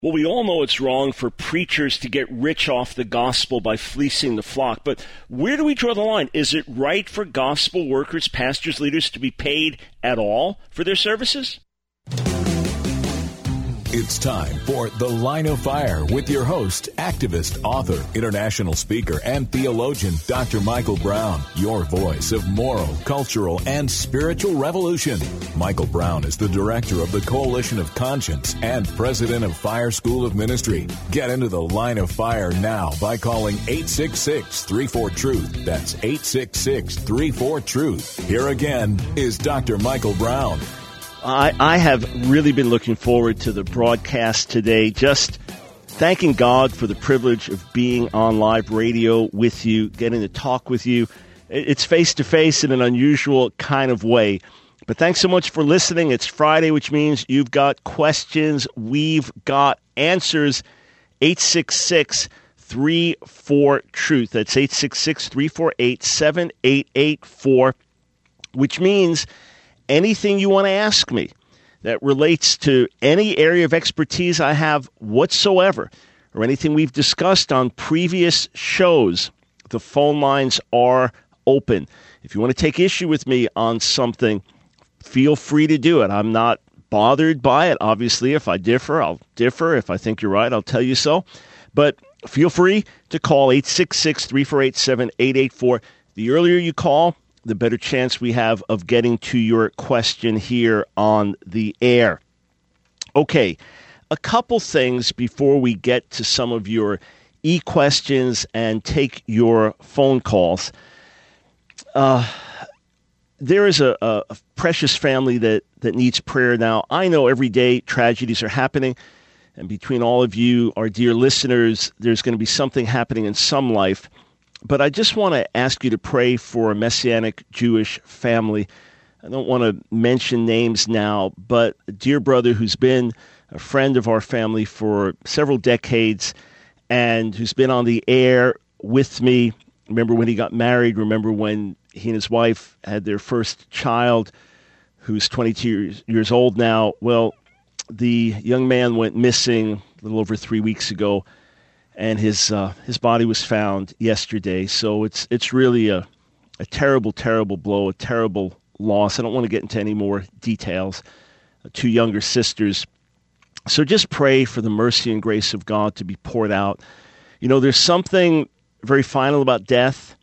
Well, we all know it's wrong for preachers to get rich off the gospel by fleecing the flock, but where do we draw the line? Is it right for gospel workers, pastors, leaders to be paid at all for their services? It's time for The Line of Fire with your host, activist, author, international speaker, and theologian, Dr. Michael Brown, your voice of moral, cultural, and spiritual revolution. Michael Brown is the director of the Coalition of Conscience and president of Fire School of Ministry. Get into The Line of Fire now by calling 866-34-TRUTH. That's 866-34-TRUTH. Here again is Dr. Michael Brown. I have really been looking forward to the broadcast today, just thanking God for the privilege of being on live radio with you, getting to talk with you. It's face-to-face in an unusual kind of way. But thanks so much for listening. It's Friday, which means you've got questions. We've got answers. 866-34-TRUTH. That's 866-348-7884, which means anything you want to ask me that relates to any area of expertise I have whatsoever, or anything we've discussed on previous shows, the phone lines are open. If you want to take issue with me on something, feel free to do it. I'm not bothered by it. Obviously, if I differ, I'll differ. If I think you're right, I'll tell you so. But feel free to call 866-348-7884. The earlier you call, the better chance we have of getting to your question here on the air. Okay, a couple things before we get to some of your e-questions and take your phone calls. There is a precious family that needs prayer now. I know every day tragedies are happening, and between all of you, our dear listeners, there's going to be something happening in some life. But I just want to ask you to pray for a Messianic Jewish family. I don't want to mention names now, but a dear brother who's been a friend of our family for several decades and who's been on the air with me. Remember when he got married? Remember when he and his wife had their first child, who's 22 years old now? Well, the young man went missing a little over 3 weeks ago, and his body was found yesterday. So it's really a terrible, terrible blow, a terrible loss. I don't want to get into any more details. Two younger sisters. So just pray for the mercy and grace of God to be poured out. You know, there's something very final about death.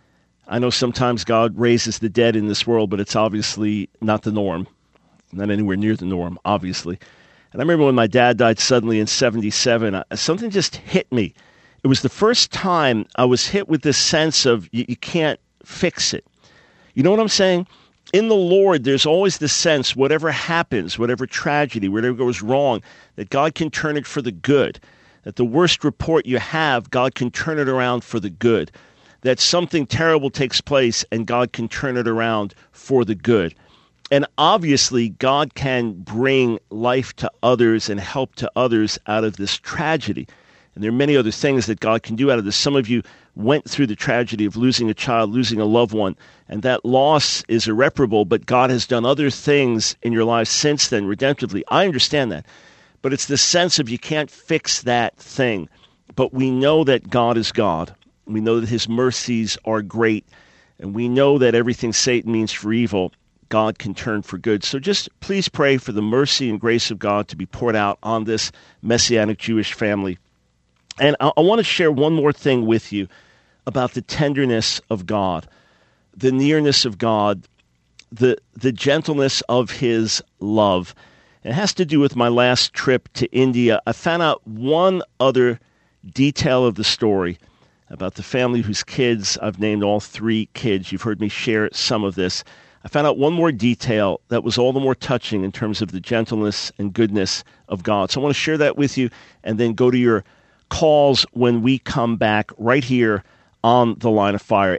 I know sometimes God raises the dead in this world, but it's obviously not the norm. Not anywhere near the norm, obviously. And I remember when my dad died suddenly in 1977, something just hit me. It was the first time I was hit with this sense of you can't fix it. You know what I'm saying? In the Lord, there's always this sense, whatever happens, whatever tragedy, whatever goes wrong, that God can turn it for the good. That the worst report you have, God can turn it around for the good. That something terrible takes place and God can turn it around for the good. And obviously, God can bring life to others and help to others out of this tragedy. And there are many other things that God can do out of this. Some of you went through the tragedy of losing a child, losing a loved one, and that loss is irreparable, but God has done other things in your life since then, redemptively. I understand that. But it's the sense of you can't fix that thing. But we know that God is God. We know that his mercies are great. And we know that everything Satan means for evil, God can turn for good. So just please pray for the mercy and grace of God to be poured out on this Messianic Jewish family. And I want to share one more thing with you about the tenderness of God, the nearness of God, the gentleness of his love. It has to do with my last trip to India. I found out one other detail of the story about the family whose kids, I've named all three kids. You've heard me share some of this. I found out one more detail that was all the more touching in terms of the gentleness and goodness of God. So I want to share that with you and then go to your calls when we come back right here on The Line of Fire.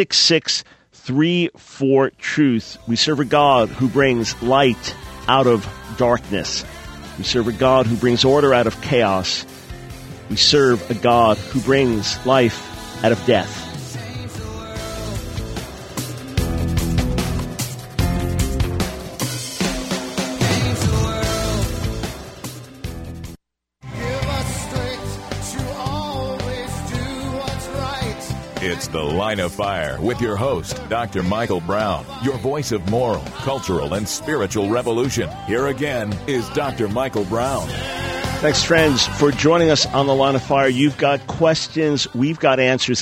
866-34-TRUTH. We serve a God who brings light out of darkness. We serve a God who brings order out of chaos. We serve a God who brings life out of death. It's The Line of Fire with your host, Dr. Michael Brown, your voice of moral, cultural, and spiritual revolution. Here again is Dr. Michael Brown. Thanks, friends, for joining us on The Line of Fire. You've got questions. We've got answers.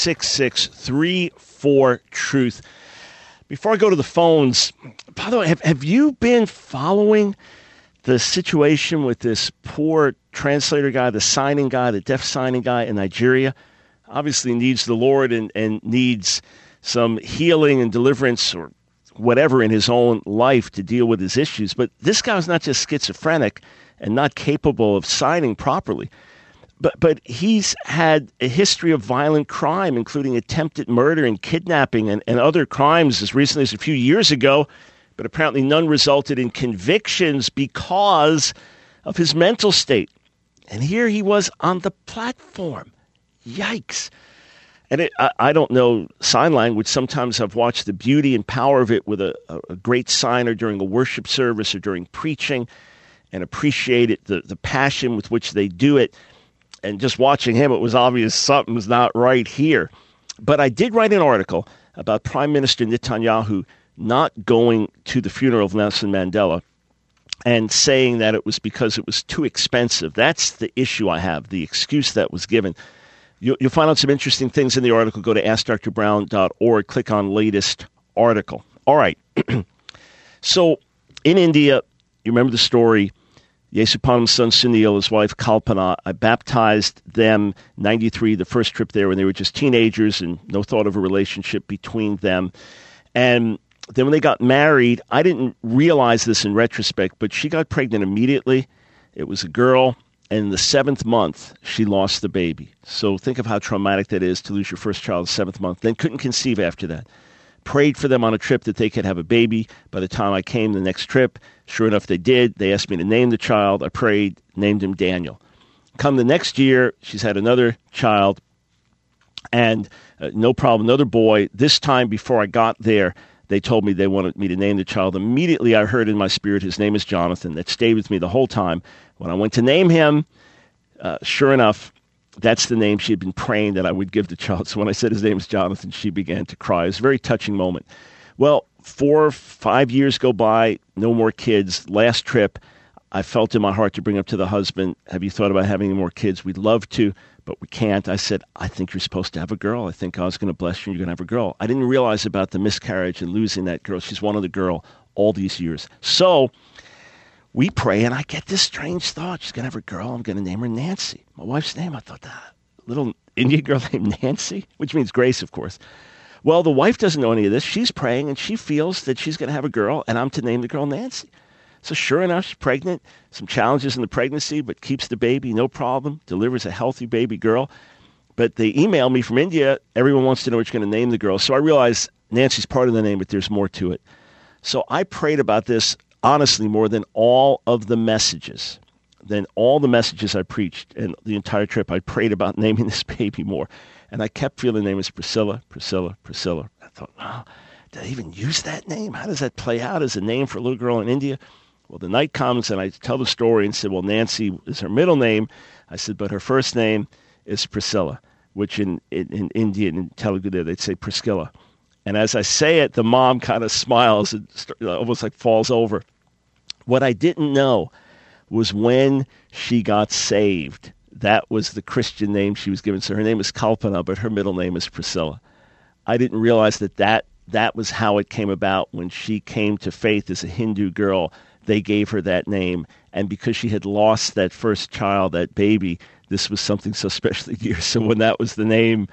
866-34-TRUTH. Before I go to the phones, by the way, have you been following the situation with this poor translator guy, the signing guy, the deaf signing guy in Nigeria? Obviously needs the Lord and needs some healing and deliverance or whatever in his own life to deal with his issues. But this guy was not just schizophrenic and not capable of signing properly, but he's had a history of violent crime, including attempted murder and kidnapping and other crimes as recently as a few years ago. But apparently none resulted in convictions because of his mental state. And here he was on the platform. Yikes. And I don't know sign language. Sometimes I've watched the beauty and power of it with a great signer during a worship service or during preaching and appreciated the passion with which they do it. And just watching him, it was obvious something's not right here. But I did write an article about Prime Minister Netanyahu not going to the funeral of Nelson Mandela and saying that it was because it was too expensive. That's the issue I have, the excuse that was given. You'll find out some interesting things in the article. Go to AskDrBrown.org, click on latest article. All right. So in India, you remember the story, Yesupanam's son Sunil, his wife Kalpana. I baptized them 93, the first trip there when they were just teenagers and no thought of a relationship between them. And then when they got married, I didn't realize this in retrospect, but she got pregnant immediately. It was a girl, and in the 7th month, she lost the baby. So think of how traumatic that is to lose your first child in the 7th month. Then couldn't conceive after that. Prayed for them on a trip that they could have a baby. By the time I came the next trip, sure enough, they did. They asked me to name the child. I prayed, named him Daniel. Come the next year, she's had another child, and no problem, another boy. This time, before I got there, they told me they wanted me to name the child. Immediately, I heard in my spirit, his name is Jonathan. That stayed with me the whole time. When I went to name him, sure enough, that's the name she had been praying that I would give the child. So when I said his name is Jonathan, she began to cry. It was a very touching moment. Well, 4 or 5 years go by, no more kids. Last trip, I felt in my heart to bring up to the husband, have you thought about having any more kids? We'd love to, but we can't. I said, I think you're supposed to have a girl. I think God's going to bless you and you're going to have a girl. I didn't realize about the miscarriage and losing that girl. She's wanted a girl all these years. So we pray, and I get this strange thought. She's going to have a girl. I'm going to name her Nancy. My wife's name, I thought, that little Indian girl named Nancy, which means grace, of course. Well, the wife doesn't know any of this. She's praying, and she feels that she's going to have a girl, and I'm to name the girl Nancy. So sure enough, she's pregnant, some challenges in the pregnancy, but keeps the baby, no problem, delivers a healthy baby girl. But they email me from India. Everyone wants to know what you're going to name the girl. So I realize Nancy's part of the name, but there's more to it. So I prayed about this, honestly, more than all of the messages. Then all the messages I preached and the entire trip, I prayed about naming this baby more. And I kept feeling the name was Priscilla, Priscilla, Priscilla. I thought, wow, did I even use that name? How does that play out as a name for a little girl in India? Well, the night comes and I tell the story and said, well, Nancy is her middle name. I said, but her first name is Priscilla, which in Indian, in Telugu there, they'd say Priscilla. And as I say it, the mom kind of smiles and almost like falls over. What I didn't know was when she got saved. That was the Christian name she was given. So her name is Kalpana, but her middle name is Priscilla. I didn't realize that was how it came about when she came to faith as a Hindu girl. They gave her that name. And because she had lost that first child, that baby, this was something so specially dear. So when that was the name,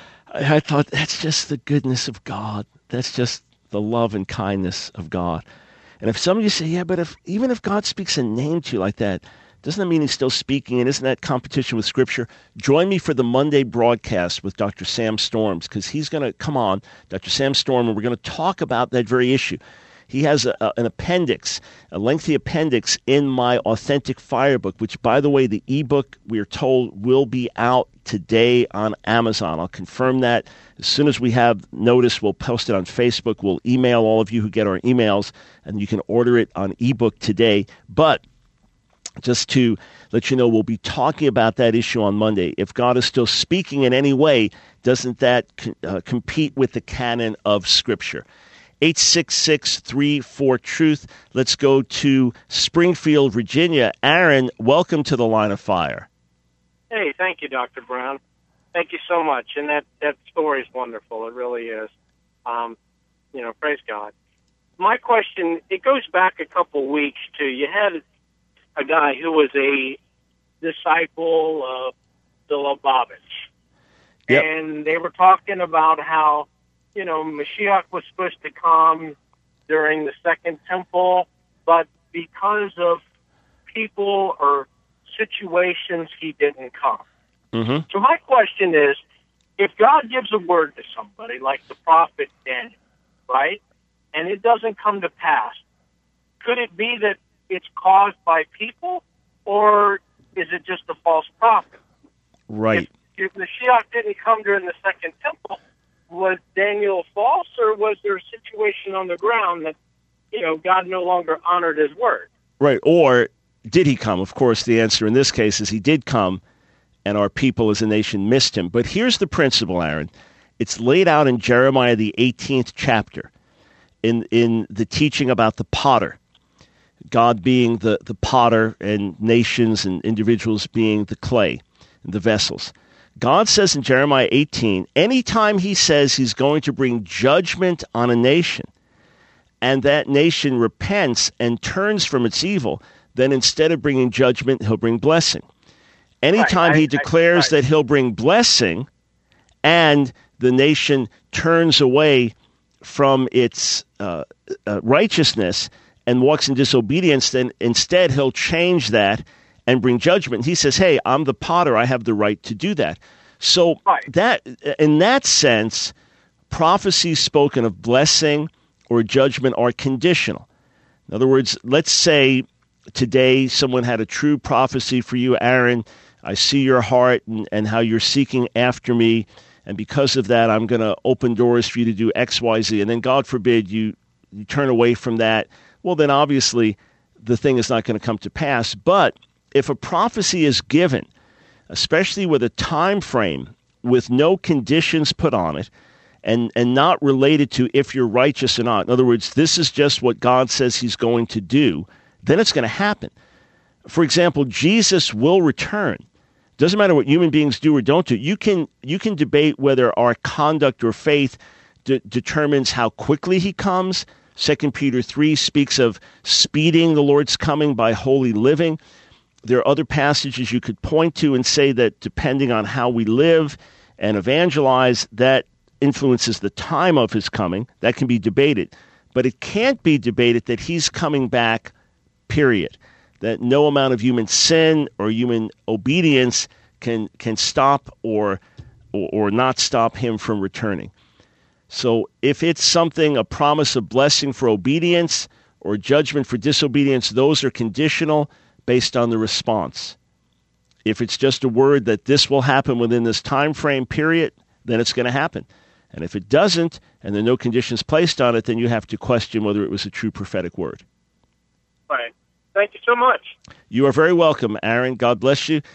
I thought, that's just the goodness of God. That's just the love and kindness of God. And if some of you say, yeah, but even if God speaks a name to you like that, doesn't that mean he's still speaking? And isn't that competition with Scripture? Join me for the Monday broadcast with Dr. Sam Storms, because he's going to come on, Dr. Sam Storm, and we're going to talk about that very issue. He has an appendix, a lengthy appendix in my Authentic Fire book, which, by the way, the ebook, we are told, will be out today on Amazon. I'll confirm that. As soon as we have notice, we'll post it on Facebook. We'll email all of you who get our emails, and you can order it on ebook today. But just to let you know we'll be talking about that issue on Monday. If God is still speaking in any way, doesn't that compete with the canon of Scripture? 866-34-TRUTH. Let's go to Springfield, Virginia. Aaron, welcome to the Line of Fire. Hey, thank you, Dr. Brown. Thank you so much. And that story is wonderful. It really is. Praise God. My question, it goes back a couple weeks to, you had a guy who was a disciple of the Lubavitch. Yep. And they were talking about how, Mashiach was supposed to come during the Second Temple, but because of people or situations, he didn't come. Mm-hmm. So my question is, if God gives a word to somebody, like the prophet Daniel, right, and it doesn't come to pass, could it be that it's caused by people, or is it just a false prophet? Right. If Mashiach didn't come during the Second Temple, was Daniel false, or was there a situation on the ground that, God no longer honored his word? Right. Or did he come? Of course, the answer in this case is he did come, and our people as a nation missed him. But here's the principle, Aaron. It's laid out in Jeremiah, the 18th chapter, in the teaching about the potter, God being the potter and nations and individuals being the clay, the vessels. God says in Jeremiah 18, anytime he says he's going to bring judgment on a nation, and that nation repents and turns from its evil, then instead of bringing judgment, he'll bring blessing. Anytime he declares that he'll bring blessing, and the nation turns away from its righteousness and walks in disobedience, then instead he'll change that and bring judgment. He says, hey, I'm the potter. I have the right to do that. So that, in that sense, prophecies spoken of blessing or judgment are conditional. In other words, let's say today someone had a true prophecy for you, Aaron. I see your heart and how you're seeking after me, and because of that, I'm going to open doors for you to do X, Y, Z. And then, God forbid, you turn away from that. Well, then obviously the thing is not going to come to pass. But if a prophecy is given, especially with a time frame, with no conditions put on it, and not related to if you're righteous or not, in other words, this is just what God says he's going to do, then it's going to happen. For example, Jesus will return. Doesn't matter what human beings do or don't do. You can debate whether our conduct or faith determines how quickly he comes. 2 Peter 3 speaks of speeding the Lord's coming by holy living. There are other passages you could point to and say that depending on how we live and evangelize, that influences the time of his coming. That can be debated. But it can't be debated that he's coming back, period. That no amount of human sin or human obedience can stop or not stop him from returning. So if it's something, a promise of blessing for obedience or judgment for disobedience, those are conditional based on the response. If it's just a word that this will happen within this time frame period, then it's going to happen. And if it doesn't, and there are no conditions placed on it, then you have to question whether it was a true prophetic word. Right. Thank you so much. You are very welcome, Aaron. God bless you.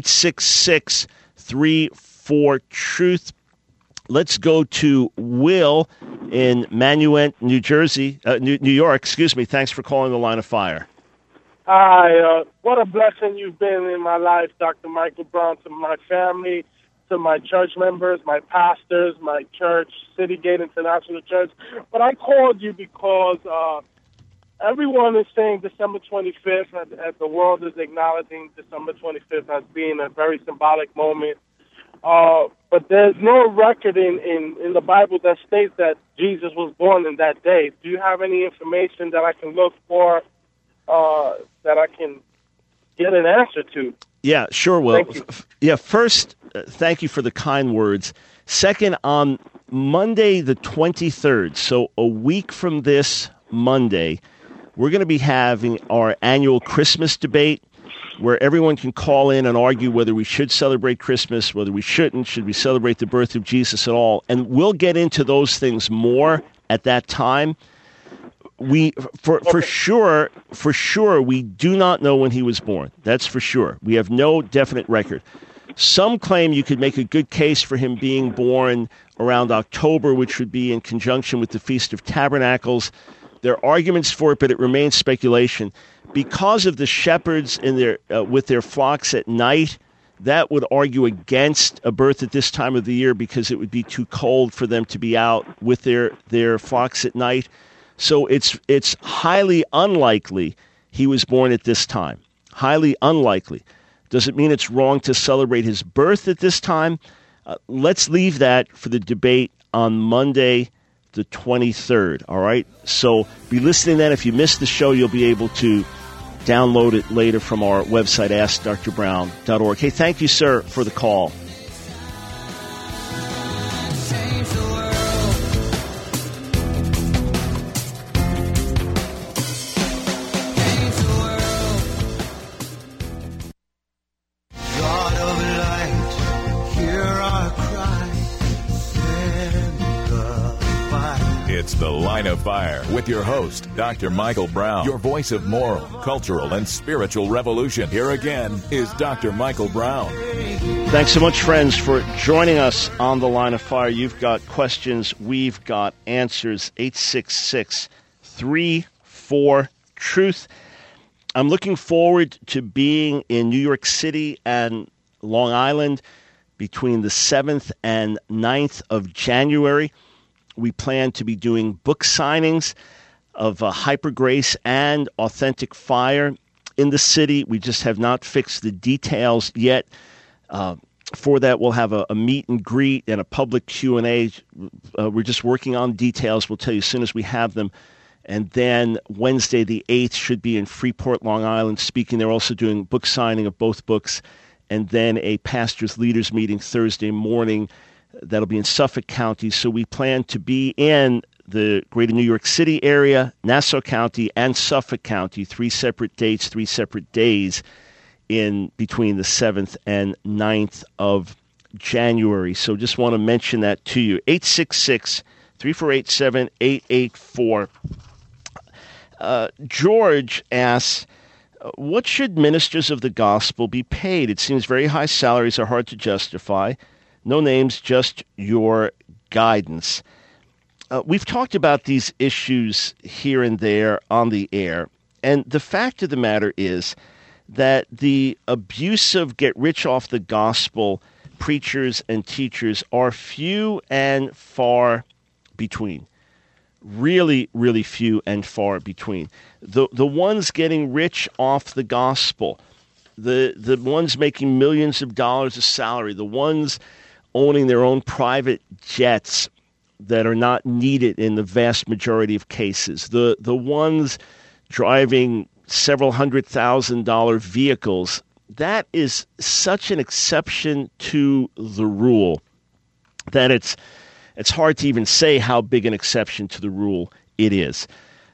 866-34-TRUTH. Let's go to Will in Manuent, New York. Excuse me. Thanks for calling the Line of Fire. Hi. What a blessing you've been in my life, Dr. Michael Brown, to my family, to my church members, my pastors, my church, City Gate International Church. But I called you because everyone is saying December 25th, as the world is acknowledging December 25th as being a very symbolic moment. But there's no record in the Bible that states that Jesus was born in that day. Do you have any information that I can look for that I can get an answer to? Yeah, sure, Will. Yeah, first, thank you for the kind words. Second, on Monday the 23rd, so a week from this Monday, we're going to be having our annual Christmas debate where everyone can call in and argue whether we should celebrate Christmas, whether we shouldn't, should we celebrate the birth of Jesus at all. And we'll get into those things more at that time. For sure, we do not know when he was born. That's for sure. We have no definite record. Some claim you could make a good case for him being born around October, which would be in conjunction with the Feast of Tabernacles. There are arguments for it, but it remains speculation. Because of the shepherds in with their flocks at night, that would argue against a birth at this time of the year because it would be too cold for them to be out with their flocks at night. So it's highly unlikely he was born at this time. Highly unlikely. Does it mean it's wrong to celebrate his birth at this time? Let's leave that for the debate on Monday, the 23rd, all right? So be listening then. If you missed the show, you'll be able to download it later from our website, AskDrBrown.org. Hey, thank you, sir, for the call. It's The Line of Fire with your host, Dr. Michael Brown, your voice of moral, cultural, and spiritual revolution. Here again is Dr. Michael Brown. Thanks so much, friends, for joining us on The Line of Fire. You've got questions. We've got answers. 866-34-TRUTH. I'm looking forward to being in New York City and Long Island between the 7th and 9th of January. We plan to be doing book signings of Hyper Grace and Authentic Fire in the city. We just have not fixed the details yet. For that, we'll have a meet and greet and a public Q&A. We're just working on details. We'll tell you as soon as we have them. And then Wednesday the 8th should be in Freeport, Long Island, speaking. They're also doing book signing of both books. And then a pastors' leaders meeting Thursday morning. That'll be in Suffolk County. So we plan to be in the greater New York City area, Nassau County, and Suffolk County, 3 separate dates, 3 separate days in between the 7th and 9th of January. So just want to mention that to you. 866-3487-884. George asks, what should ministers of the gospel be paid? It seems very high salaries are hard to justify. No names, just your guidance. We've talked about these issues here and there on the air, and the fact of the matter is that the abusive get-rich-off-the-gospel preachers and teachers are few and far between. Really, really few and far between. The ones getting rich off the gospel, the ones making millions of dollars of salary, the ones owning their own private jets that are not needed in the vast majority of cases, the ones driving several $100,000 vehicles, that is such an exception to the rule that it's hard to even say how big an exception to the rule it is.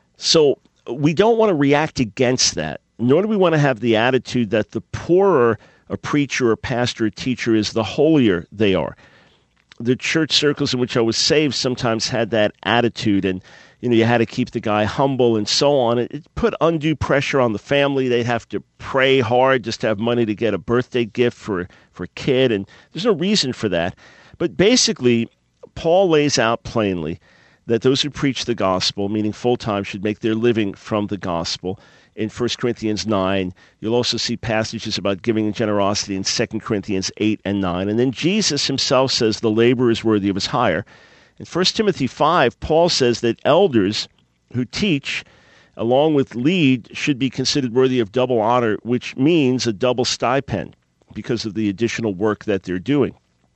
So we don't want to react against that, nor do we want to have the attitude that the poorer a preacher or pastor or teacher is, the holier they are. The church circles in which I was saved sometimes had that attitude, and you had to keep the guy humble and so on. It put undue pressure on the family. They'd have to pray hard just to have money to get a birthday gift for a kid, and there's no reason for that. But basically, Paul lays out plainly that those who preach the gospel, meaning full-time, should make their living from the gospel. In 1 Corinthians 9, you'll also see passages about giving and generosity in 2 Corinthians 8 and 9. And then Jesus himself says the laborer is worthy of his hire. In 1 Timothy 5, Paul says that elders who teach, along with lead, should be considered worthy of double honor, which means a double stipend because of the additional work that they're doing.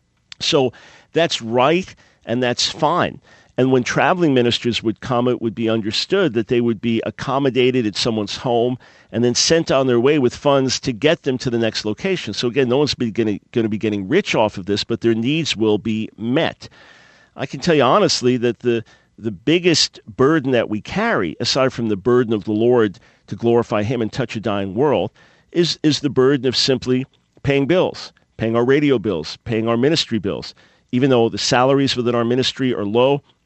So that's right, and that's fine. And when traveling ministers would come, it would be understood that they would be accommodated at someone's home and then sent on their way with funds to get them to the next location. So again, no one's going to be getting rich off of this, but their needs will be met. I can tell you honestly that the biggest burden that we carry, aside from the burden of the Lord to glorify him and touch a dying world, is the burden of simply paying bills, paying our radio bills, paying our ministry bills. Even though the salaries within our ministry are low,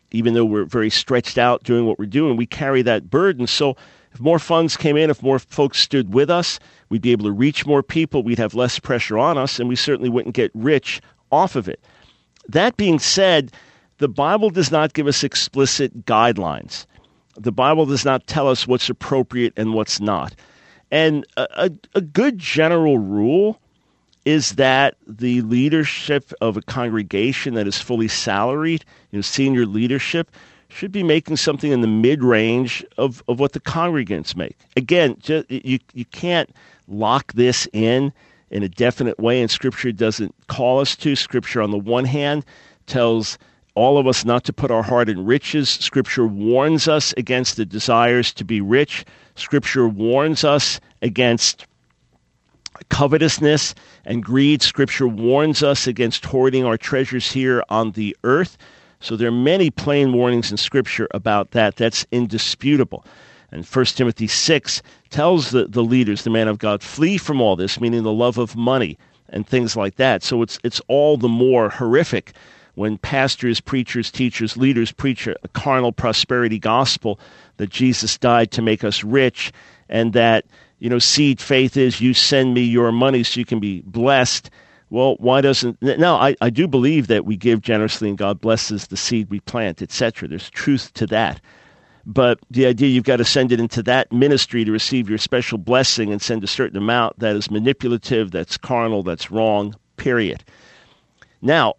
even though we're very stretched out doing what we're doing, we carry that burden. So if more funds came in, if more folks stood with us, we'd be able to reach more people, we'd have less pressure on us, and we certainly wouldn't get rich off of it. That being said, the Bible does not give us explicit guidelines. The Bible does not tell us what's appropriate and what's not. And a good general rule is that the leadership of a congregation that is fully salaried, senior leadership, should be making something in the mid-range of what the congregants make. Again, you can't lock this in a definite way, and Scripture doesn't call us to. Scripture, on the one hand, tells all of us not to put our heart in riches. Scripture warns us against the desires to be rich. Scripture warns us against covetousness and greed. Scripture warns us against hoarding our treasures here on the earth. So there are many plain warnings in Scripture about that. That's indisputable. And 1 Timothy 6 tells the leaders, the man of God, flee from all this, meaning the love of money and things like that. So it's all the more horrific when pastors, preachers, teachers, leaders preach a carnal prosperity gospel that Jesus died to make us rich, and that, seed faith is you send me your money so you can be blessed. Well, why doesn't... Now, I do believe that we give generously and God blesses the seed we plant, etc. There's truth to that. But the idea you've got to send it into that ministry to receive your special blessing and send a certain amount, that is manipulative, that's carnal, that's wrong, period. Now,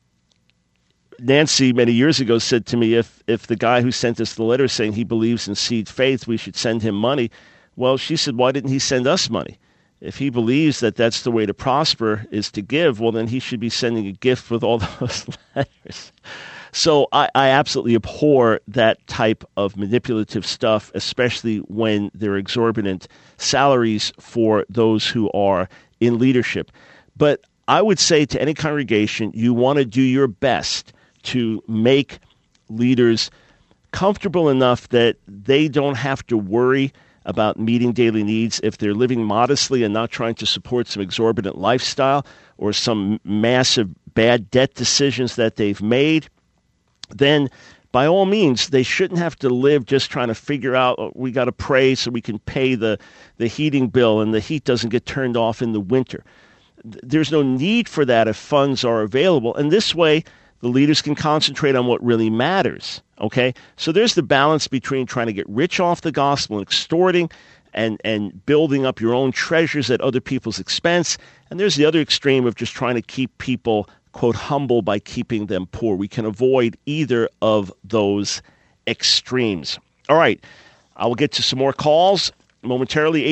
Nancy, many years ago, said to me, if the guy who sent us the letter saying he believes in seed faith, we should send him money. Well, she said, why didn't he send us money? If he believes that that's the way to prosper is to give, well, then he should be sending a gift with all those letters. So I absolutely abhor that type of manipulative stuff, especially when there are exorbitant salaries for those who are in leadership. But I would say to any congregation, you want to do your best to make leaders comfortable enough that they don't have to worry about meeting daily needs if they're living modestly and not trying to support some exorbitant lifestyle or some massive bad debt decisions that they've made. Then by all means, they shouldn't have to live just trying to figure out, we got to pray so we can pay the heating bill and the heat doesn't get turned off in the winter. There's no need for that if funds are available. And this way, the leaders can concentrate on what really matters, okay? So there's the balance between trying to get rich off the gospel and extorting and building up your own treasures at other people's expense. And there's the other extreme of just trying to keep people, quote, humble by keeping them poor. We can avoid either of those extremes. All right, I will get to some more calls momentarily.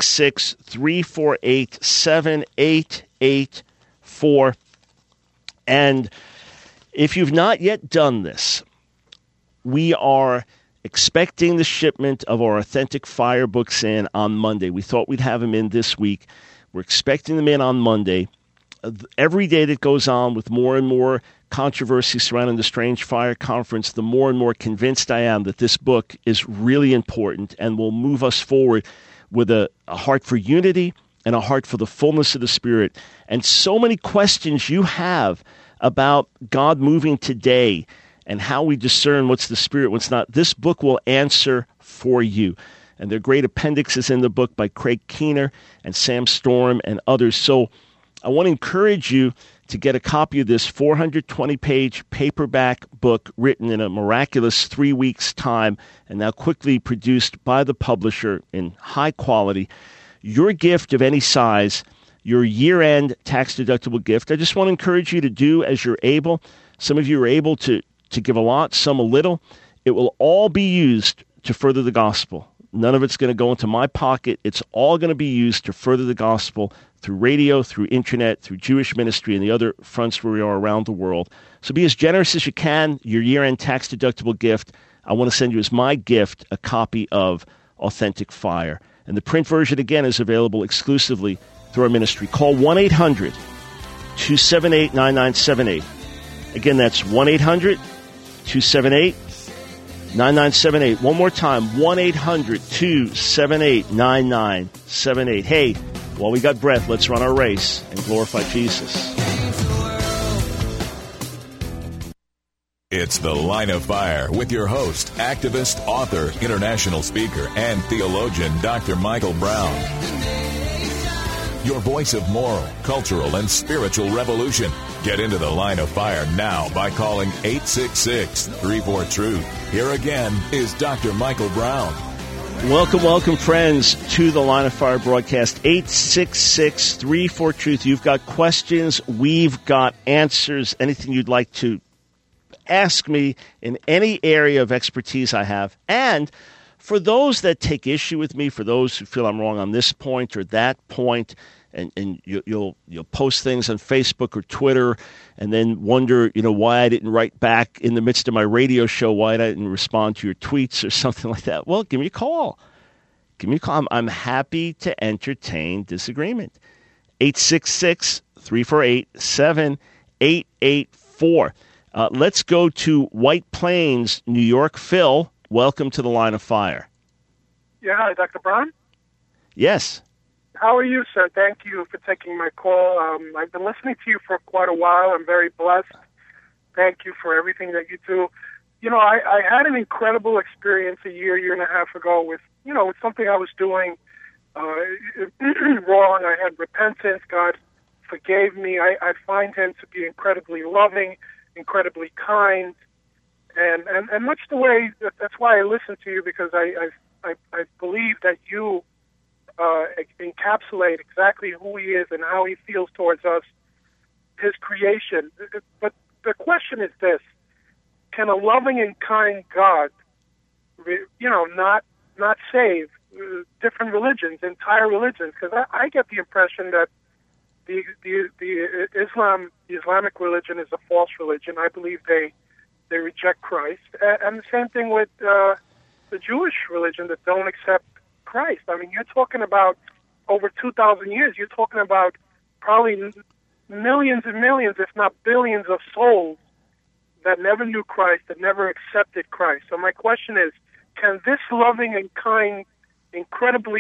866-348-7884. And if you've not yet done this, we are expecting the shipment of our Authentic Fire books in on Monday. We thought we'd have them in this week. We're expecting them in on Monday. Every day that goes on with more and more controversy surrounding the Strange Fire Conference, the more and more convinced I am that this book is really important and will move us forward with a heart for unity and a heart for the fullness of the Spirit. And so many questions you have about God moving today and how we discern what's the Spirit, what's not, this book will answer for you. And there are great appendixes in the book by Craig Keener and Sam Storm and others. So I want to encourage you to get a copy of this 420-page paperback book written in a miraculous 3 weeks' time and now quickly produced by the publisher in high quality. Your gift of any size, your year-end tax-deductible gift, I just want to encourage you to do as you're able. Some of you are able to give a lot, some a little. It will all be used to further the gospel. None of it's going to go into my pocket. It's all going to be used to further the gospel through radio, through internet, through Jewish ministry, and the other fronts where we are around the world. So be as generous as you can. Your year-end tax-deductible gift, I want to send you as my gift a copy of Authentic Fire. And the print version, again, is available exclusively through our ministry. Call 1-800-278-9978. Again, that's 1-800-278-9978. One more time, 1-800-278-9978. Hey, while we got breath, let's run our race and glorify Jesus. It's The Line of Fire with your host, activist, author, international speaker, and theologian, Dr. Michael Brown. Your voice of moral, cultural, and spiritual revolution. Get into The Line of Fire now by calling 866-34-TRUTH. Here again is Dr. Michael Brown. Welcome, friends, to the Line of Fire broadcast. 866-34-TRUTH. You've got questions. We've got answers. Anything you'd like to ask me in any area of expertise I have. And for those that take issue with me, for those who feel I'm wrong on this point or that point, and you'll post things on Facebook or Twitter and then wonder, why I didn't write back in the midst of my radio show, why I didn't respond to your tweets or something like that. Well, give me a call. I'm happy to entertain disagreement. 866-348-7884. Let's go to White Plains, New York. Phil, welcome to the Line of Fire. Yeah, hi, Dr. Brown. Yes. How are you, sir? Thank you for taking my call. I've been listening to you for quite a while. I'm very blessed. Thank you for everything that you do. I had an incredible experience a year and a half ago with something I was doing wrong. I had repentance. God forgave me. I find him to be incredibly loving, incredibly kind, and much the way that's why I listen to you, because I believe that you encapsulate exactly who he is and how he feels towards us, his creation. But the question is this: can a loving and kind God, not save different religions, entire religions? Because I get the impression that the Islamic religion is a false religion. I believe they reject Christ, and the same thing with the Jewish religion that don't accept Christ. I mean, you're talking about over 2,000 years. You're talking about probably millions and millions, if not billions, of souls that never knew Christ, that never accepted Christ. So my question is, can this loving and kind, incredible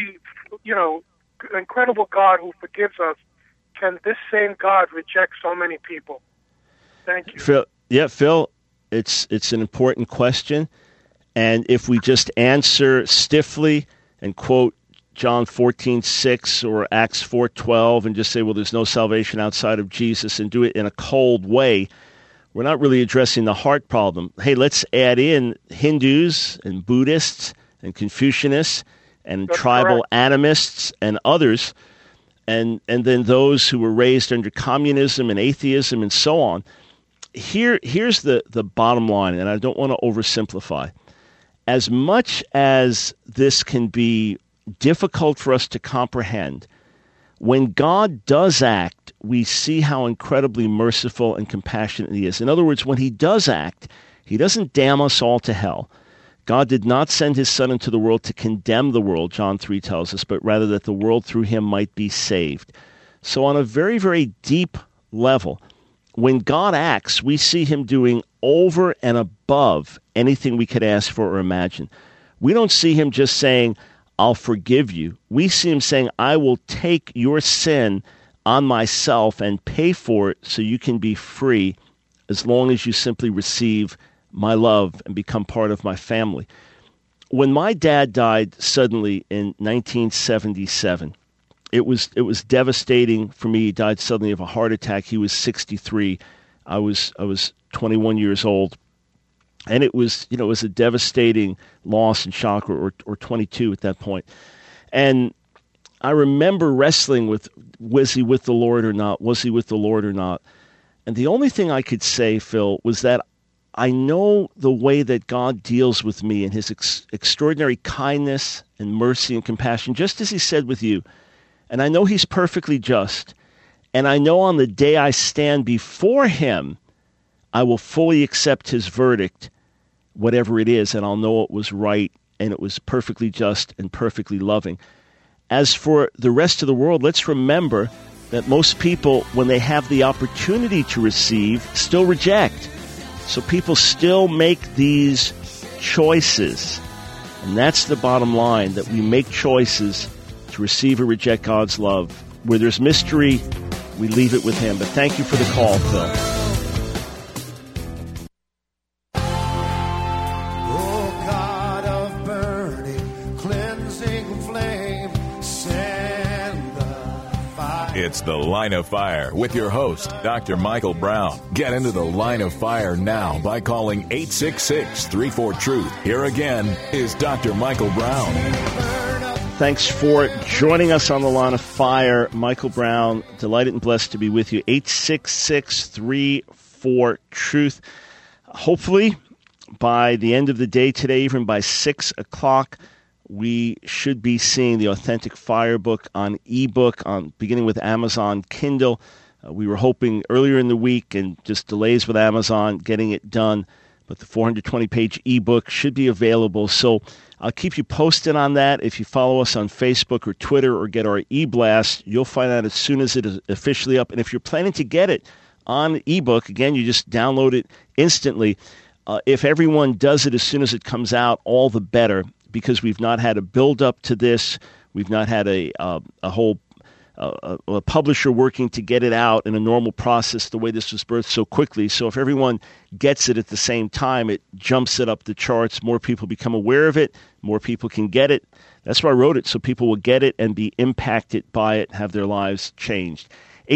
God who forgives us, can this same God reject so many people? Thank you. Phil, it's an important question. And if we just answer stiffly and quote John 14:6 or Acts 4:12 and just say, well, there's no salvation outside of Jesus, and do it in a cold way, we're not really addressing the heart problem. Hey, let's add in Hindus and Buddhists and Confucianists and That's tribal correct. animists and others, and then those who were raised under communism and atheism and so on. Here's the bottom line, and I don't want to oversimplify. As much as this can be difficult for us to comprehend, when God does act, we see how incredibly merciful and compassionate he is. In other words, when he does act, he doesn't damn us all to hell. God did not send his Son into the world to condemn the world, John 3 tells us, but rather that the world through him might be saved. So on a very, very deep level, when God acts, we see him doing over and above anything we could ask for or imagine. We don't see him just saying, I'll forgive you. We see him saying, I will take your sin on myself and pay for it so you can be free, as long as you simply receive my love and become part of my family. When my dad died suddenly in 1977, it was devastating for me. He died suddenly of a heart attack. He was 63. I was 21 years old. And it was a devastating loss and shock, or 22 at that point. And I remember wrestling with, was he with the Lord or not? Was he with the Lord or not? And the only thing I could say, Phil, was that I know the way that God deals with me and his extraordinary kindness and mercy and compassion, just as he said with you. And I know he's perfectly just. And I know on the day I stand before him, I will fully accept his verdict, whatever it is, and I'll know it was right and it was perfectly just and perfectly loving. As for the rest of the world, let's remember that most people, when they have the opportunity to receive, still reject. So people still make these choices. And that's the bottom line, that we make choices to receive or reject God's love. Where there's mystery, we leave it with him. But thank you for the call, Phil. It's The Line of Fire with your host, Dr. Michael Brown. Get into The Line of Fire now by calling 866-34-TRUTH. Here again is Dr. Michael Brown. Thanks for joining us on The Line of Fire. Michael Brown, delighted and blessed to be with you. 866-34-TRUTH. Hopefully, by the end of the day today, even by 6 o'clock, we should be seeing the Authentic Fire book on ebook, beginning with Amazon Kindle. We were hoping earlier in the week, and just delays with Amazon getting it done, but the 420-page ebook should be available. So I'll keep you posted on that. If you follow us on Facebook or Twitter or get our e-blast, you'll find out as soon as it is officially up. And if you're planning to get it on ebook, again, you just download it instantly. If everyone does it as soon as it comes out, all the better, because we've not had a build-up to this. We've not had a whole publisher working to get it out in a normal process the way this was birthed so quickly. So if everyone gets it at the same time, it jumps it up the charts. More people become aware of it. More people can get it. That's why I wrote it, so people will get it and be impacted by it, have their lives changed.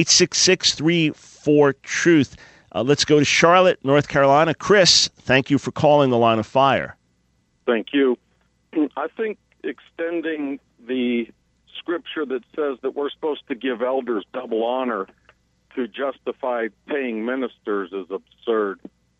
866-34-TRUTH. Let's go to Charlotte, North Carolina. Chris, thank you for calling The Line of Fire. Thank you. I think extending the scripture that says that we're supposed to give elders double honor to justify paying ministers is absurd.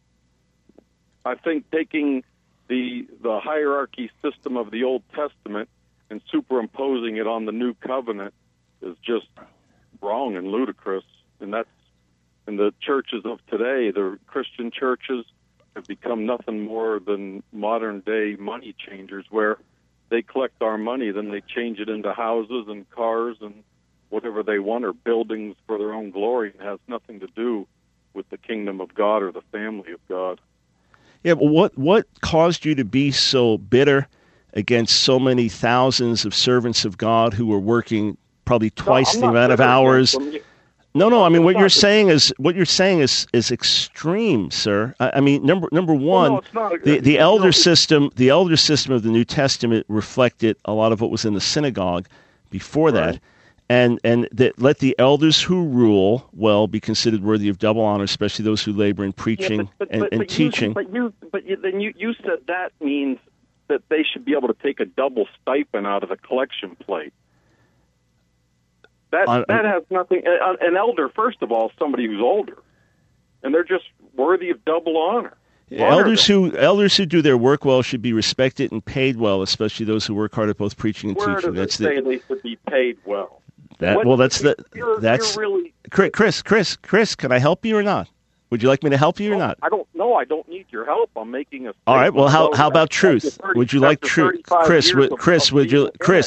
I think taking the hierarchy system of the Old Testament and superimposing it on the New Covenant is just wrong and ludicrous. And that's in the churches of today. The Christian churches have become nothing more than modern-day money changers, where they collect our money, then they change it into houses and cars and whatever they want, or buildings for their own glory, and has nothing to do with the kingdom of God or the family of God. Yeah, but what caused you to be so bitter against so many thousands of servants of God who were working probably twice the amount of hours? No. I mean, what you're saying is extreme, sir. I mean, number one, the elder system of the New Testament reflected a lot of what was in the synagogue before that, and that let the elders who rule well be considered worthy of double honor, especially those who labor in preaching and teaching. Then you said that means that they should be able to take a double stipend out of the collection plate. That has nothing. An elder, first of all, is somebody who's older, and they're just worthy of double honor. Elders who do their work well should be respected and paid well, especially those who work hard at both preaching and teaching. Where does it say they should be paid well? Chris, can I help you or not? Would you like me to help you or not? I don't know. I don't need your help. I'm making a. All right. Well, how about truth? Would you like truth, Chris? Would you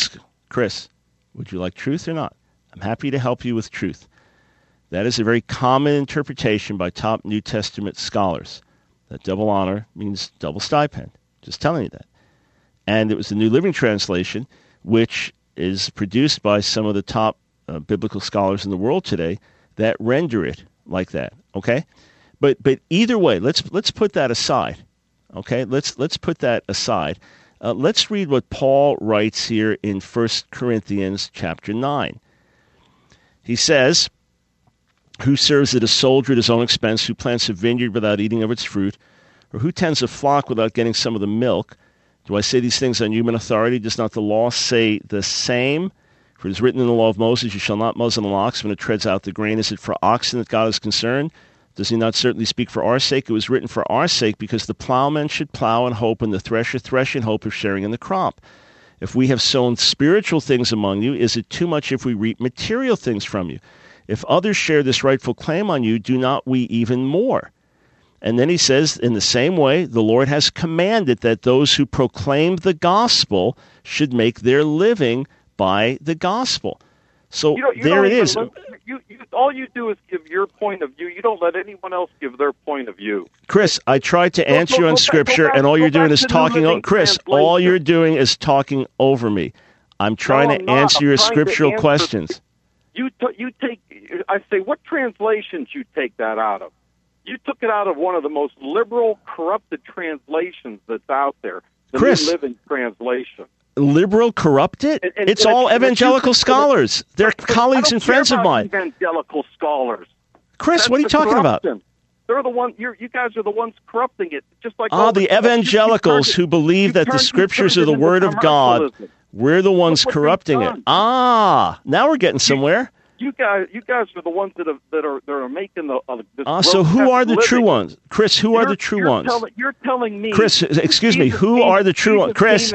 like truth or not? I'm happy to help you with truth. That is a very common interpretation by top New Testament scholars, that double honor means double stipend. Just telling you that. And it was the New Living Translation, which is produced by some of the top biblical scholars in the world today, that render it like that. Okay, but either way, let's put that aside. Okay, let's put that aside. Let's read what Paul writes here in 1 Corinthians chapter 9. He says, "Who serves at a soldier at his own expense, who plants a vineyard without eating of its fruit, or who tends a flock without getting some of the milk? Do I say these things on human authority? Does not the law say the same? For it is written in the law of Moses, you shall not muzzle an ox when it treads out the grain. Is it for oxen that God is concerned? Does he not certainly speak for our sake? It was written for our sake, because the plowman should plow in hope, and the thresher thresh in hope of sharing in the crop. If we have sown spiritual things among you, is it too much if we reap material things from you? If others share this rightful claim on you, do not we even more?" And then he says, in the same way, the Lord has commanded that those who proclaim the gospel should make their living by the gospel. So there it is. All you do is give your point of view. You don't let anyone else give their point of view. Chris, I tried to answer you on Scripture, and all you're doing is talking. Chris, all you're doing is talking over me. I'm trying to answer your scriptural questions. You take. I say, what translations you take that out of? You took it out of one of the most liberal, corrupted translations that's out there, the New Living Translation. Liberal corrupted? It's all evangelical scholars. They're colleagues and friends of mine. Evangelical scholars. Chris, what are you talking about? They're the one. You guys are the ones corrupting it. Just like the evangelicals who believe that the scriptures are the word of God. We're the ones corrupting it. Now we're getting somewhere. You guys are the ones that are making the. So who are the true ones, Chris? Who are the true ones? You're telling me, Chris. Excuse me. Who are the true ones, Chris?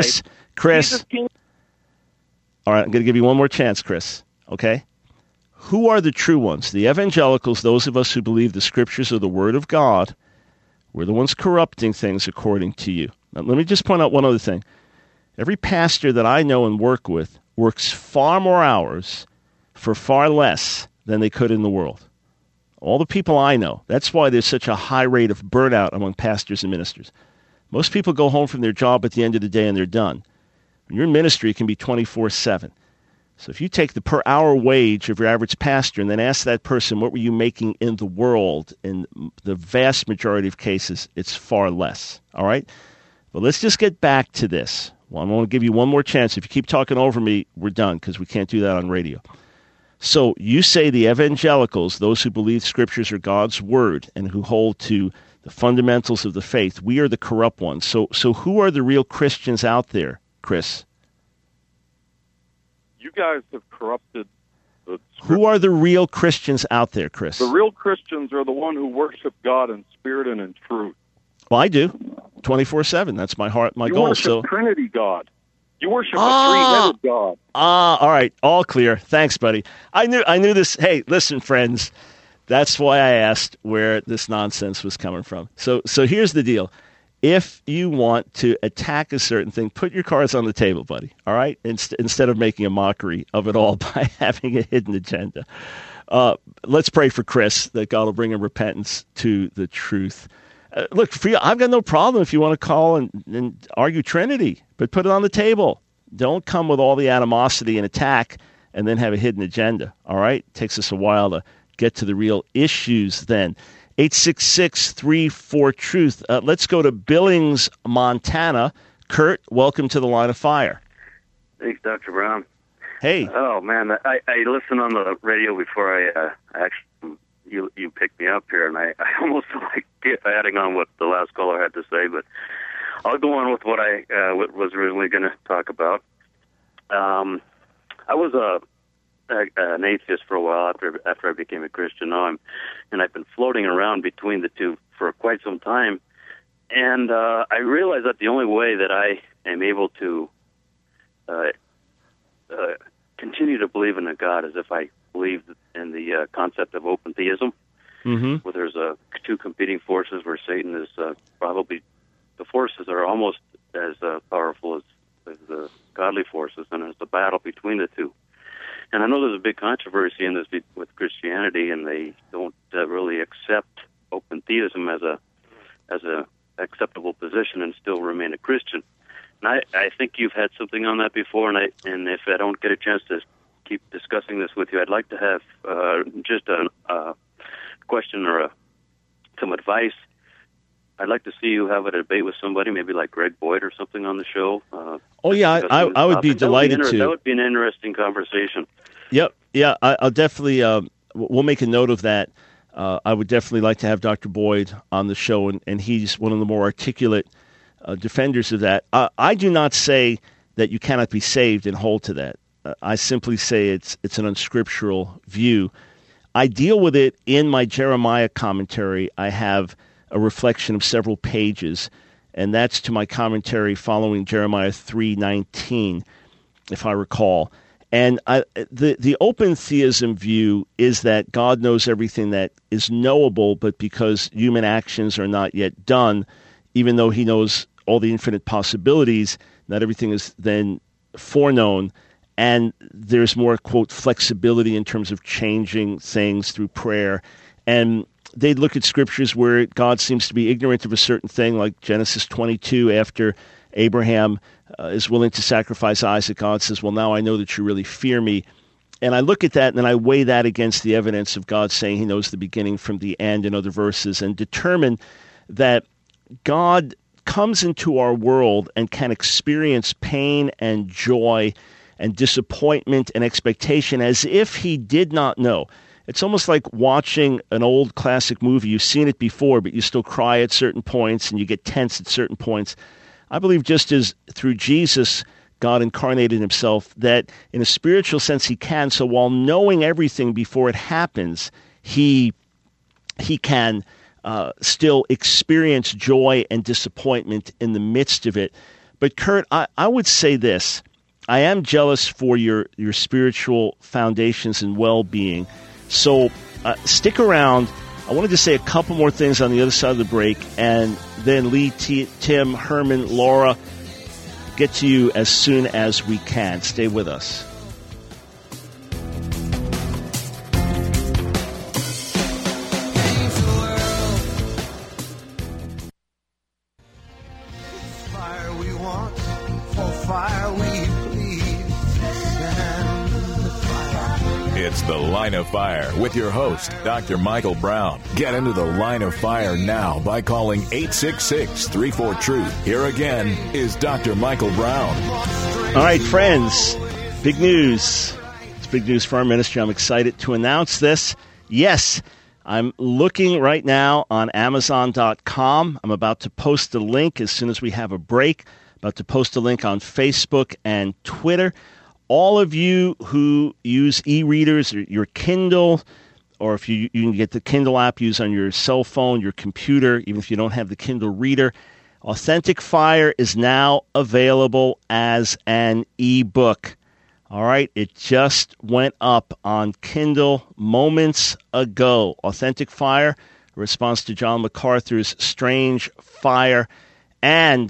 All right, I'm going to give you one more chance, Chris. Okay. Who are the true ones? The evangelicals, those of us who believe the scriptures are the word of God. We're the ones corrupting things according to you. Now, let me just point out one other thing. Every pastor that I know and work with works far more hours for far less than they could in the world. All the people I know. That's why there's such a high rate of burnout among pastors and ministers. Most people go home from their job at the end of the day and they're done. Your ministry can be 24/7. So if you take the per hour wage of your average pastor and then ask that person, what were you making in the world? In the vast majority of cases, it's far less. All right? But let's just get back to this. Well, I'm going to give you one more chance. If you keep talking over me, we're done because we can't do that on radio. So you say the evangelicals, those who believe scriptures are God's word and who hold to the fundamentals of the faith, we are the corrupt ones. So who are the real Christians out there, Chris? You guys have corrupted the scripture. Who are the real Christians out there, Chris? The real Christians are the one who worship God in spirit and in truth. Well, I do, 24/7. That's my heart, my goal. You worship Trinity God. You worship a three-headed God. All right, all clear. Thanks, buddy. I knew this. Hey, listen, friends. That's why I asked where this nonsense was coming from. So here's the deal. If you want to attack a certain thing, put your cards on the table, buddy, all right? Instead of making a mockery of it all by having a hidden agenda. Let's pray for Chris, that God will bring him repentance to the truth. Look, for you, I've got no problem if you want to call and argue Trinity, but put it on the table. Don't come with all the animosity and attack and then have a hidden agenda, all right? It takes us a while to get to the real issues then. 866-34-TRUTH. Let's go to Billings, Montana. Kurt, welcome to the Line of Fire. Thanks, Dr. Brown. Hey. Oh, man, I listened on the radio before I actually, you picked me up here, and I almost like adding on what the last caller had to say, but I'll go on with what I was originally going to talk about. I was an atheist for a while after I became a Christian. Now I've been floating around between the two for quite some time, and I realized that the only way that I am able to continue to believe in a God is if I believe in the concept of open theism, where there's two competing forces, where Satan is probably, the forces are almost as powerful as the godly forces, and it's a battle between the two. And I know there's a big controversy in this with Christianity, and they don't really accept open theism as a acceptable position and still remain a Christian. And I think you've had something on that before, and if I don't get a chance to keep discussing this with you, I'd like to have just a question or some advice. I'd like to see you have a debate with somebody, maybe like Greg Boyd or something on the show. I would be delighted to. That would be an interesting conversation. Yep. Yeah, I'll definitely, we'll make a note of that. I would definitely like to have Dr. Boyd on the show, and he's one of the more articulate defenders of that. I do not say that you cannot be saved and hold to that. I simply say it's an unscriptural view. I deal with it in my Jeremiah commentary. I have a reflection of several pages, and that's to my commentary following Jeremiah 3:19, if I recall. And the open theism view is that God knows everything that is knowable, but because human actions are not yet done, even though he knows all the infinite possibilities, not everything is then foreknown, and there's more, quote, flexibility in terms of changing things through prayer. And they look at scriptures where God seems to be ignorant of a certain thing, like Genesis 22, after Abraham is willing to sacrifice Isaac. God says, well, now I know that you really fear me. And I look at that, and then I weigh that against the evidence of God saying he knows the beginning from the end in other verses, and determine that God comes into our world and can experience pain and joy and disappointment and expectation as if he did not know. It's almost like watching an old classic movie. You've seen it before, but you still cry at certain points and you get tense at certain points. I believe just as through Jesus, God incarnated himself, that in a spiritual sense he can. So while knowing everything before it happens, he can still experience joy and disappointment in the midst of it. But Kurt, I would say this. I am jealous for your spiritual foundations and well-being. So stick around. I wanted to say a couple more things on the other side of the break, and then Lee, Tim, Herman, Laura, get to you as soon as we can. Stay with us. Fire we want, for fire we bleed. It's The Line of Fire with your host, Dr. Michael Brown. Get into the Line of Fire now by calling 866-34-TRUTH. Here again is Dr. Michael Brown. All right, friends, big news. It's big news for our ministry. I'm excited to announce this. Yes, I'm looking right now on Amazon.com. I'm about to post the link as soon as we have a break. About to post a link on Facebook and Twitter. All of you who use e-readers or your Kindle, or if you can get the Kindle app, use on your cell phone, your computer, even if you don't have the Kindle reader, Authentic Fire is now available as an e-book. All right, it just went up on Kindle moments ago. Authentic Fire, a response to John MacArthur's Strange Fire, and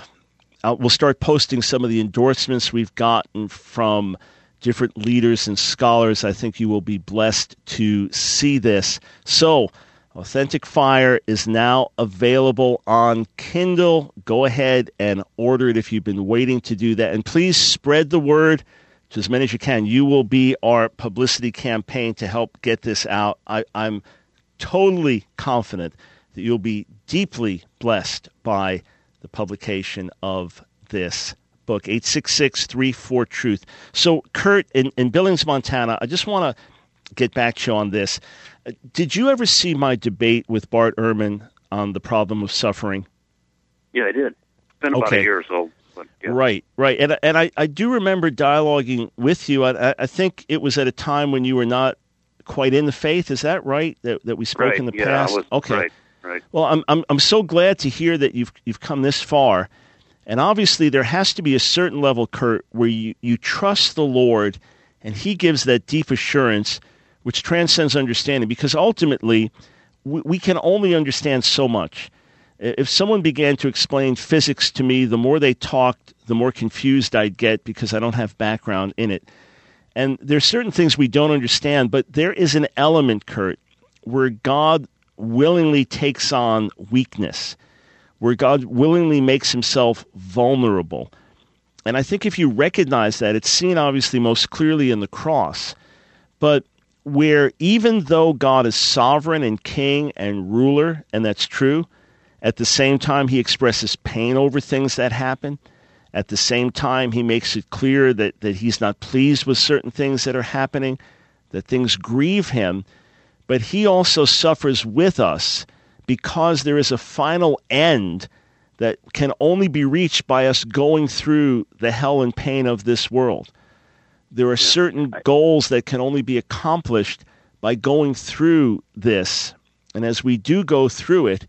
we'll start posting some of the endorsements we've gotten from different leaders and scholars. I think you will be blessed to see this. So, Authentic Fire is now available on Kindle. Go ahead and order it if you've been waiting to do that. And please spread the word to as many as you can. You will be our publicity campaign to help get this out. I'm totally confident that you'll be deeply blessed by the publication of this book, 866-34-TRUTH. So, Kurt, in Billings, Montana, I just want to get back to you on this. Did you ever see my debate with Bart Ehrman on the problem of suffering? Yeah, I did. It's been about a year or so. But, yeah. Right. And I do remember dialoguing with you. I think it was at a time when you were not quite in the faith. Is that right, that we spoke in the past? I was, okay. Right. Well, I'm so glad to hear that you've come this far. And obviously there has to be a certain level, Kurt, where you trust the Lord and he gives that deep assurance which transcends understanding, because ultimately we can only understand so much. If someone began to explain physics to me, the more they talked, the more confused I'd get because I don't have background in it. And there's certain things we don't understand, but there is an element, Kurt, where God willingly takes on weakness, where God willingly makes himself vulnerable. And I think if you recognize that, it's seen obviously most clearly in the cross, but where even though God is sovereign and king and ruler, and that's true, at the same time he expresses pain over things that happen. At the same time, he makes it clear that he's not pleased with certain things that are happening, that things grieve him, but he also suffers with us because there is a final end that can only be reached by us going through the hell and pain of this world. There are certain goals that can only be accomplished by going through this. And as we do go through it,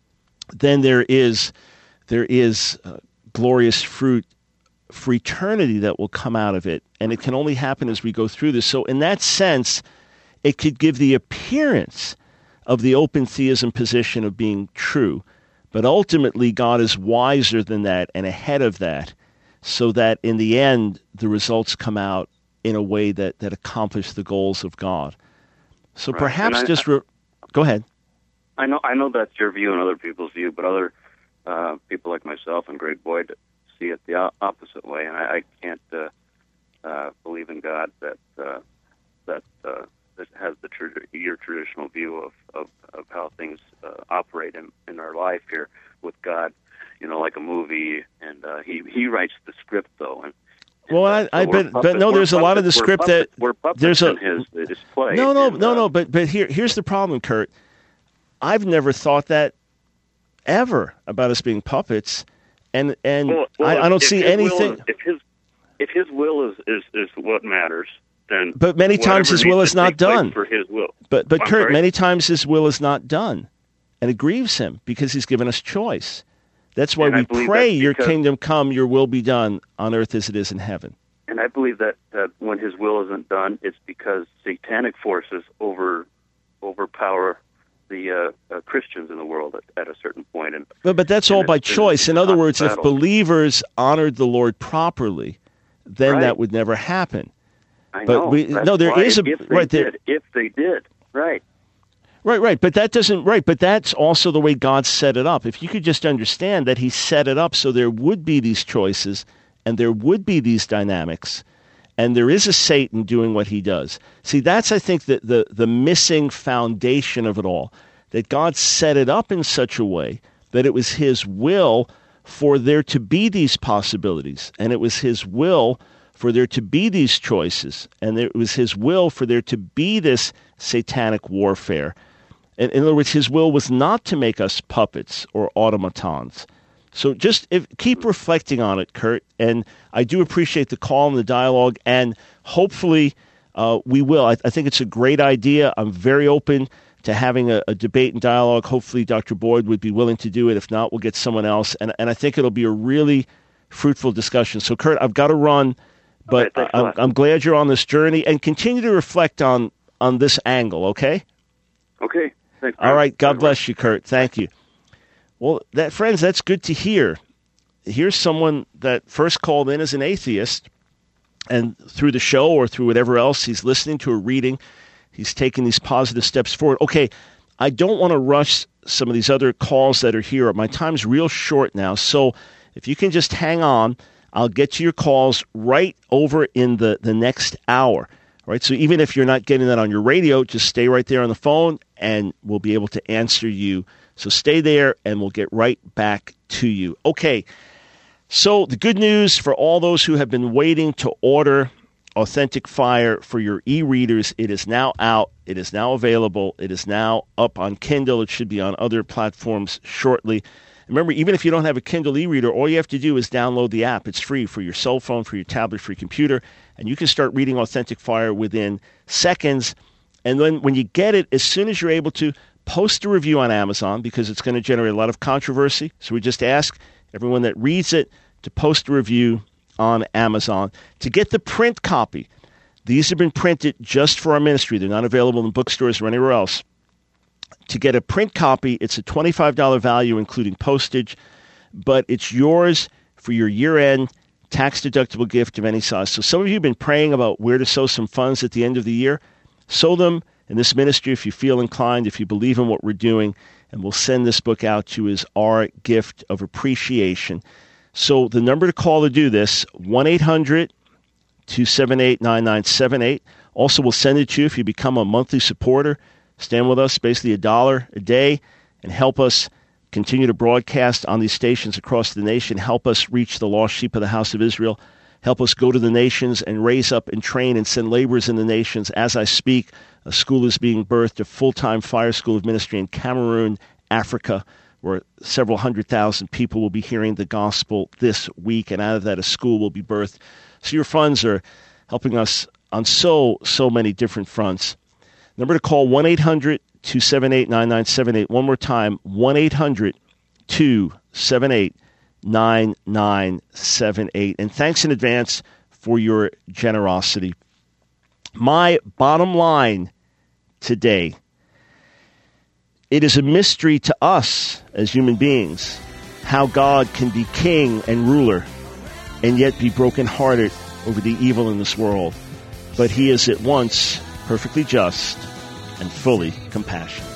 then there is glorious fruit for eternity that will come out of it. And it can only happen as we go through this. So in that sense, it could give the appearance of the open theism position of being true. But ultimately, God is wiser than that and ahead of that, so that in the end, the results come out in a way that accomplish the goals of God. So right. Perhaps go ahead. I know that's your view and other people's view, but other people like myself and Greg Boyd see it the opposite way, and I can't believe in God that has your traditional view of how things operate in our life here with God. like a movie, and he writes the script though. Well, but no, there's a lot of the script that there's his play. No. But here's the problem, Kurt. I've never thought that ever about us being puppets, and I don't see anything. If his will is what matters, then. But many times his will is not done. For his will. But Kurt, many times his will is not done, and it grieves him because he's given us choice. That's why we pray, your kingdom come, your will be done on earth as it is in heaven. And I believe that when his will isn't done, it's because satanic forces overpower the Christians in the world at a certain point. But that's all by choice. In other words, if believers honored the Lord properly, then that would never happen. I know. If they did, right. Right. But that doesn't. Right. But that's also the way God set it up. If you could just understand that He set it up so there would be these choices and there would be these dynamics, and there is a Satan doing what he does. See, that's, I think, the missing foundation of it all. That God set it up in such a way that it was His will for there to be these possibilities, and it was His will for there to be these choices, and it was His will for there to be this satanic warfare. In other words, His will was not to make us puppets or automatons. So just keep reflecting on it, Kurt. And I do appreciate the call and the dialogue, and hopefully we will. I think it's a great idea. I'm very open to having a debate and dialogue. Hopefully Dr. Boyd would be willing to do it. If not, we'll get someone else. And I think it'll be a really fruitful discussion. So, Kurt, I've got to run, but I'm glad you're on this journey, and continue to reflect on this angle, okay? Okay. Thanks, all right. God bless you, Kurt. Thank you. Well, friends, that's good to hear. Here's someone that first called in as an atheist, and through the show or through whatever else, he's listening to a reading. He's taking these positive steps forward. Okay, I don't want to rush some of these other calls that are here. My time's real short now, so if you can just hang on, I'll get to your calls right over in the next hour. Right, so even if you're not getting that on your radio, just stay right there on the phone, and we'll be able to answer you. So stay there, and we'll get right back to you. Okay, so the good news for all those who have been waiting to order Authentic Fire for your e-readers, it is now out. It is now available. It is now up on Kindle. It should be on other platforms shortly. Remember, even if you don't have a Kindle e-reader, all you have to do is download the app. It's free for your cell phone, for your tablet, for your computer, and you can start reading Authentic Fire within seconds. And then when you get it, as soon as you're able to, post a review on Amazon, because it's going to generate a lot of controversy. So we just ask everyone that reads it to post a review on Amazon. To get the print copy, these have been printed just for our ministry. They're not available in bookstores or anywhere else. To get a print copy, it's a $25 value, including postage, but it's yours for your year-end tax-deductible gift of any size. So some of you have been praying about where to sow some funds at the end of the year. Sow them in this ministry if you feel inclined, if you believe in what we're doing, and we'll send this book out to you as our gift of appreciation. So the number to call to do this, 1-800-278-9978. Also, we'll send it to you if you become a monthly supporter. Stand with us, basically $1 a day, and help us continue to broadcast on these stations across the nation. Help us reach the lost sheep of the house of Israel. Help us go to the nations and raise up and train and send laborers in the nations. As I speak, a school is being birthed, a full-time fire school of ministry in Cameroon, Africa, where several 100,000 people will be hearing the gospel this week, and out of that, a school will be birthed. So your funds are helping us on so many different fronts. Number to call, 1-800-278-9978. One more time, 1-800-278-9978. And thanks in advance for your generosity. My bottom line today, it is a mystery to us as human beings how God can be king and ruler and yet be brokenhearted over the evil in this world. But He is at once perfectly just and fully compassionate.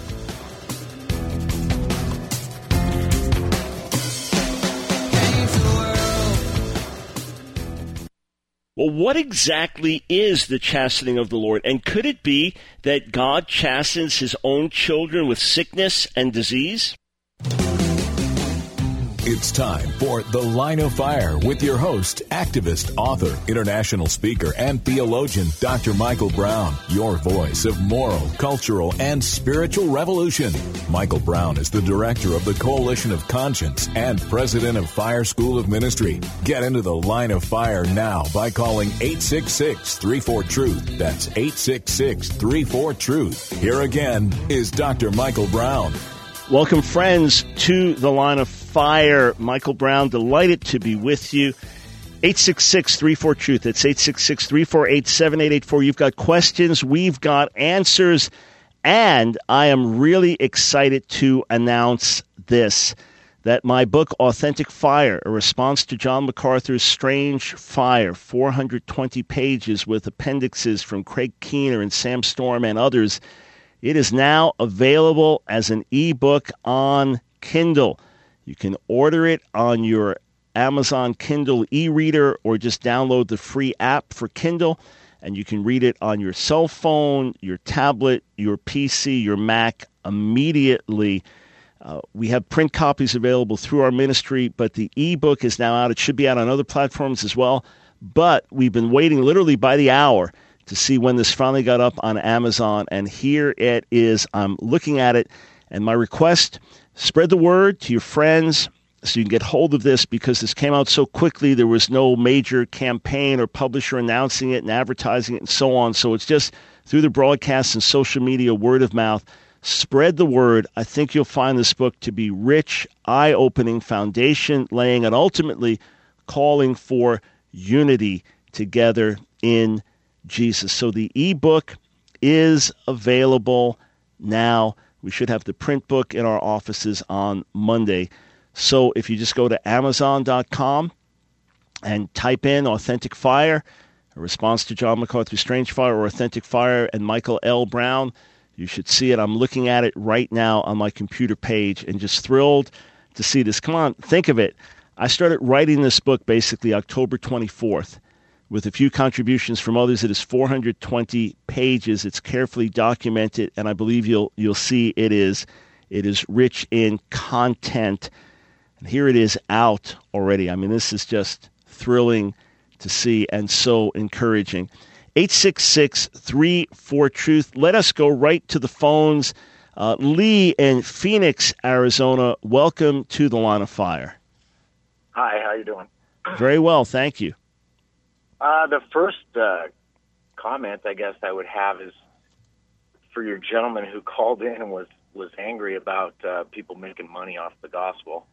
Well, what exactly is the chastening of the Lord? And could it be that God chastens His own children with sickness and disease? It's time for The Line of Fire with your host, activist, author, international speaker, and theologian, Dr. Michael Brown, your voice of moral, cultural, and spiritual revolution. Michael Brown is the director of the Coalition of Conscience and president of Fire School of Ministry. Get into The Line of Fire now by calling 866-34-TRUTH. That's 866-34-TRUTH. Here again is Dr. Michael Brown. Welcome, friends, to The Line of Fire. Michael Brown, delighted to be with you. 866-34-TRUTH. It's 866-348-7884. You've got questions. We've got answers. And I am really excited to announce this, that my book, Authentic Fire, a response to John MacArthur's Strange Fire, 420 pages with appendixes from Craig Keener and Sam Storm and others, it is now available as an ebook on Kindle. You can order it on your Amazon Kindle e-reader or just download the free app for Kindle, and you can read it on your cell phone, your tablet, your PC, your Mac immediately. We have print copies available through our ministry, but the ebook is now out. It should be out on other platforms as well, but we've been waiting literally by the hour to see when this finally got up on Amazon, and here it is. I'm looking at it, and my request, spread the word to your friends so you can get hold of this, because this came out so quickly. There was no major campaign or publisher announcing it and advertising it and so on, so it's just through the broadcasts and social media, word of mouth. Spread the word. I think you'll find this book to be rich, eye-opening, foundation-laying, and ultimately calling for unity together in Jesus. So the ebook is available now. We should have the print book in our offices on Monday. So if you just go to Amazon.com and type in Authentic Fire, a response to John MacArthur's Strange Fire, or Authentic Fire and Michael L. Brown, you should see it. I'm looking at it right now on my computer page and just thrilled to see this. Come on, think of it. I started writing this book basically October 24th. With a few contributions from others. It is 420 pages. It's carefully documented, and I believe you'll see it is rich in content. And here it is out already. I mean, this is just thrilling to see and so encouraging. 866-34-TRUTH. Let us go right to the phones. Lee in Phoenix, Arizona, welcome to The Line of Fire. Hi, how you doing? Very well, thank you. The first comment I guess I would have is for your gentleman who called in and was angry about people making money off the gospel.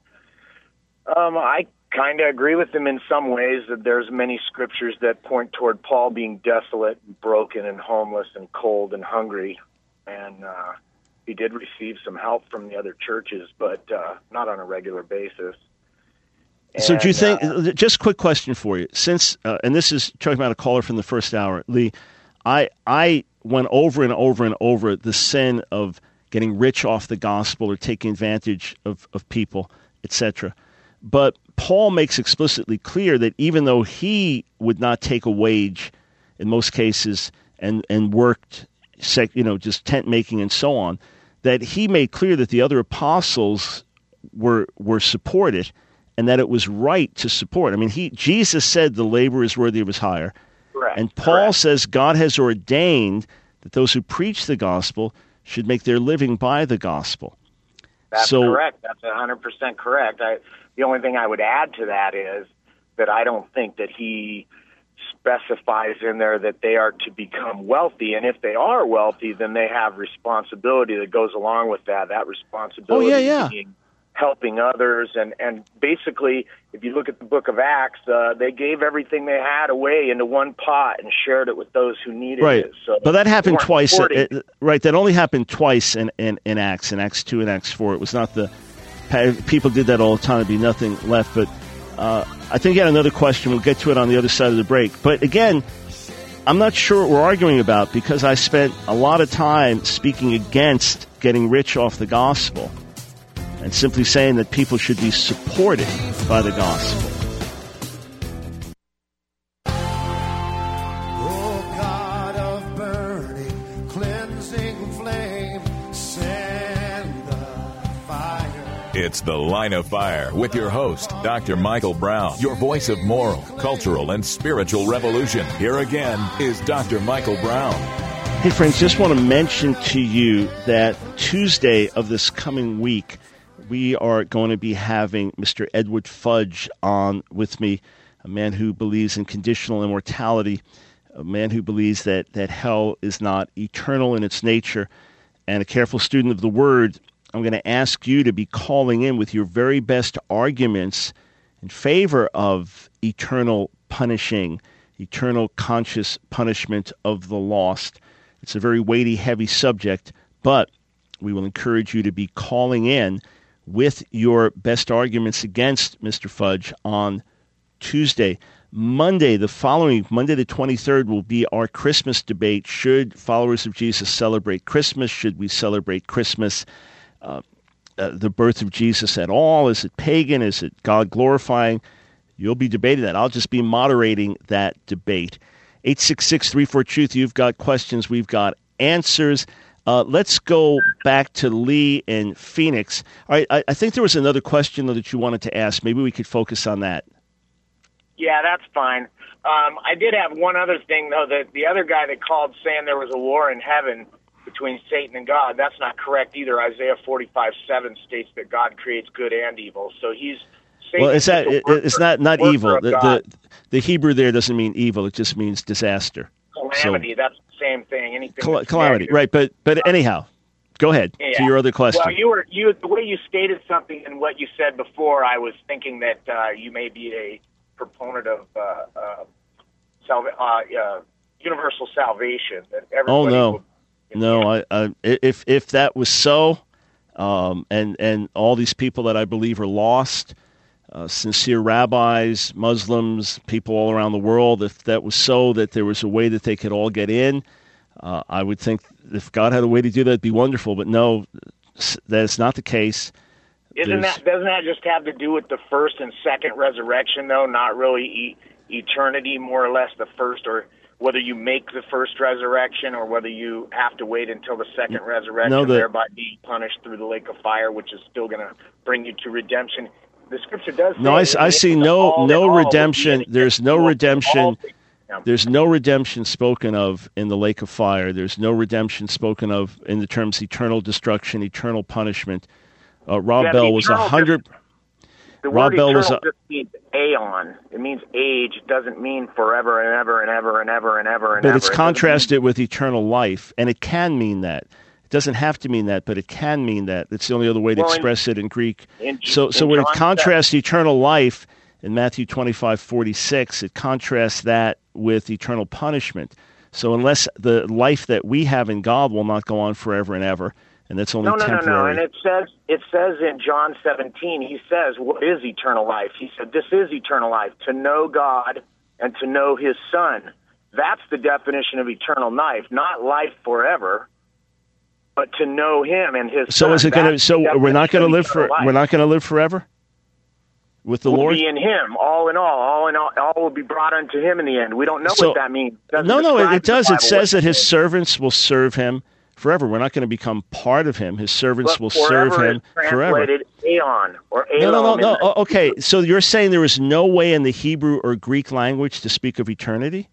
I kind of agree with him in some ways, that there's many scriptures that point toward Paul being desolate, broken, and homeless, and cold and hungry. And he did receive some help from the other churches, but not on a regular basis. So do you think, just a quick question for you, since, and this is talking about a caller from the first hour, Lee, I went over and over and over the sin of getting rich off the gospel or taking advantage of people, etc. But Paul makes explicitly clear that even though he would not take a wage in most cases and worked, just tent making and so on, that he made clear that the other apostles were supported, and that it was right to support. I mean, Jesus said the labor is worthy of his hire. Correct. And Paul says God has ordained that those who preach the gospel should make their living by the gospel. That's correct. That's 100% correct. The only thing I would add to that is that I don't think that he specifies in there that they are to become wealthy. And if they are wealthy, then they have responsibility that goes along with that. That responsibility being helping others, and basically, if you look at the book of Acts, they gave everything they had away into one pot and shared it with those who needed it. So but that happened twice. That only happened twice in Acts 2 and Acts 4. It was not people did that all the time. There'd be nothing left. But I think you had another question. We'll get to it on the other side of the break. But again, I'm not sure what we're arguing about, because I spent a lot of time speaking against getting rich off the gospel, and simply saying that people should be supported by the gospel. Oh, God of burning, cleansing flame, send the fire. It's The Line of Fire with your host, Dr. Michael Brown, your voice of moral, cultural, and spiritual revolution. Here again is Dr. Michael Brown. Hey, friends, just want to mention to you that Tuesday of this coming week, we are going to be having Mr. Edward Fudge on with me, a man who believes in conditional immortality, a man who believes that hell is not eternal in its nature, and a careful student of the Word. I'm going to ask you to be calling in with your very best arguments in favor of eternal punishing, eternal conscious punishment of the lost. It's a very weighty, heavy subject, but we will encourage you to be calling in with your best arguments against Mr. Fudge on Tuesday. Monday, the following week, Monday the 23rd, will be our Christmas debate. Should followers of Jesus celebrate Christmas? Should we celebrate Christmas, the birth of Jesus at all? Is it pagan? Is it God-glorifying? You'll be debating that. I'll just be moderating that debate. 866-34-TRUTH. You've got questions. We've got answers. Let's go back to Lee in Phoenix. All right, I think there was another question that you wanted to ask. Maybe we could focus on that. Yeah, that's fine. I did have one other thing, though. The other guy that called saying there was a war in heaven between Satan and God, that's not correct either. Isaiah 45:7 states that God creates good and evil. So he's saying... Well, it's not evil. The Hebrew there doesn't mean evil. It just means disaster. Calamity, that's the same thing. Anything calamity, right. But anyhow, go ahead to your other question. Well, the way you stated something and what you said before, I was thinking that you may be a proponent of universal salvation. That everybody No, if that was so, and all these people that I believe are lost, sincere rabbis, Muslims, people all around the world, if that was so, that there was a way that they could all get in, I would think if God had a way to do that, it'd be wonderful. But no, that is not the case. Doesn't that just have to do with the first and second resurrection, though? Not really eternity, more or less the first, or whether you make the first resurrection or whether you have to wait until the second resurrection, thereby being punished through the lake of fire, which is still going to bring you to redemption. The scripture does say... No, I see no redemption. There's no redemption. There's no redemption spoken of in the lake of fire. There's no redemption spoken of in the terms eternal destruction, eternal punishment. Rob Bell was 100... The word eternal just means aeon. It means age. It doesn't mean forever and ever and ever and ever and ever and ever. But it's contrasted with eternal life, and it can mean that. It doesn't have to mean that, but it can mean that. It's the only other way to express it in Greek. So when it contrasts eternal life in Matthew 25:46, it contrasts that with eternal punishment. So unless the life that we have in God will not go on forever and ever, and that's only temporary. No. And it says in John 17, he says, what is eternal life? He said, this is eternal life, to know God and to know his Son. That's the definition of eternal life, not life forever, but to know him and his Son. So is it going to? So we're not going to live we're not going to live forever with the Lord. Be in Him, all in all will be brought unto Him in the end. We don't know what that means. No, it does. It says that His servants will serve Him forever. We're not going to become part of Him. His servants will serve Him forever. Aeon or No. Okay, so you're saying there is no way in the Hebrew or Greek language to speak of eternity?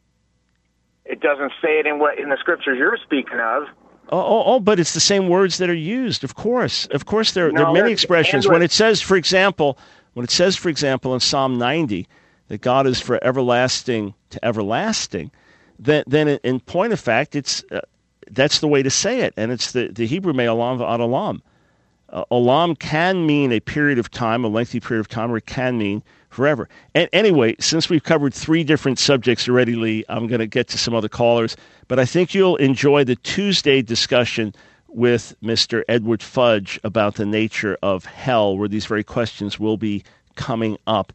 It doesn't say it in the scriptures you're speaking of. But it's the same words that are used. Of course, there are many expressions. When it says, for example, in Psalm 90 that God is from everlasting to everlasting, then in point of fact, that's the way to say it, and it's the Hebrew me'olam v'ad olam. Olam can mean a period of time, a lengthy period of time, or it can mean forever. And anyway, since we've covered three different subjects already, Lee, I'm going to get to some other callers, but I think you'll enjoy the Tuesday discussion with Mr. Edward Fudge about the nature of hell, where these very questions will be coming up.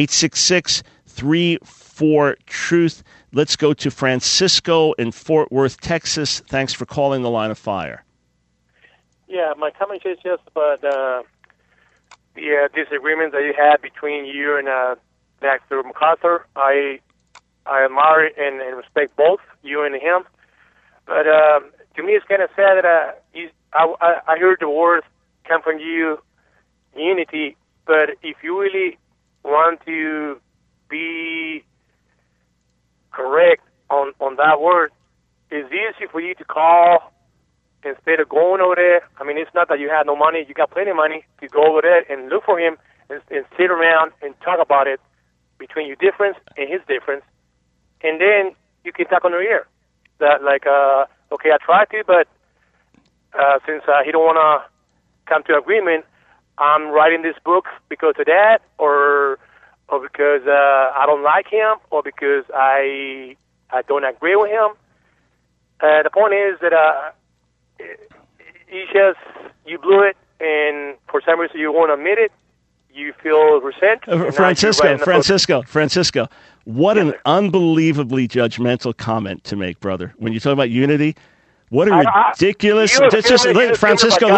866-34-TRUTH. Let's go to Francisco in Fort Worth, Texas. Thanks for calling the Line of Fire. Yeah, my comment is just about the disagreement that you had between you and Dr. MacArthur. I admire and respect both you and him, but to me it's kind of sad that I heard the words come from you unity. But if you really want to be correct on that word, it's easy for you to call instead of going over there. I mean, it's not that you have no money. You got plenty of money to go over there and look for him and sit around and talk about it between your difference and his difference. And then you can talk on the ear. That okay, I tried to, but since he don't want to come to agreement, I'm writing this book because of that, or because I don't like him, or because I don't agree with him. The point is that you blew it, and for some reason you won't admit it. You feel resent. Francisco, what an unbelievably judgmental comment to make, brother. When you talk about unity, what a ridiculous... Francisco,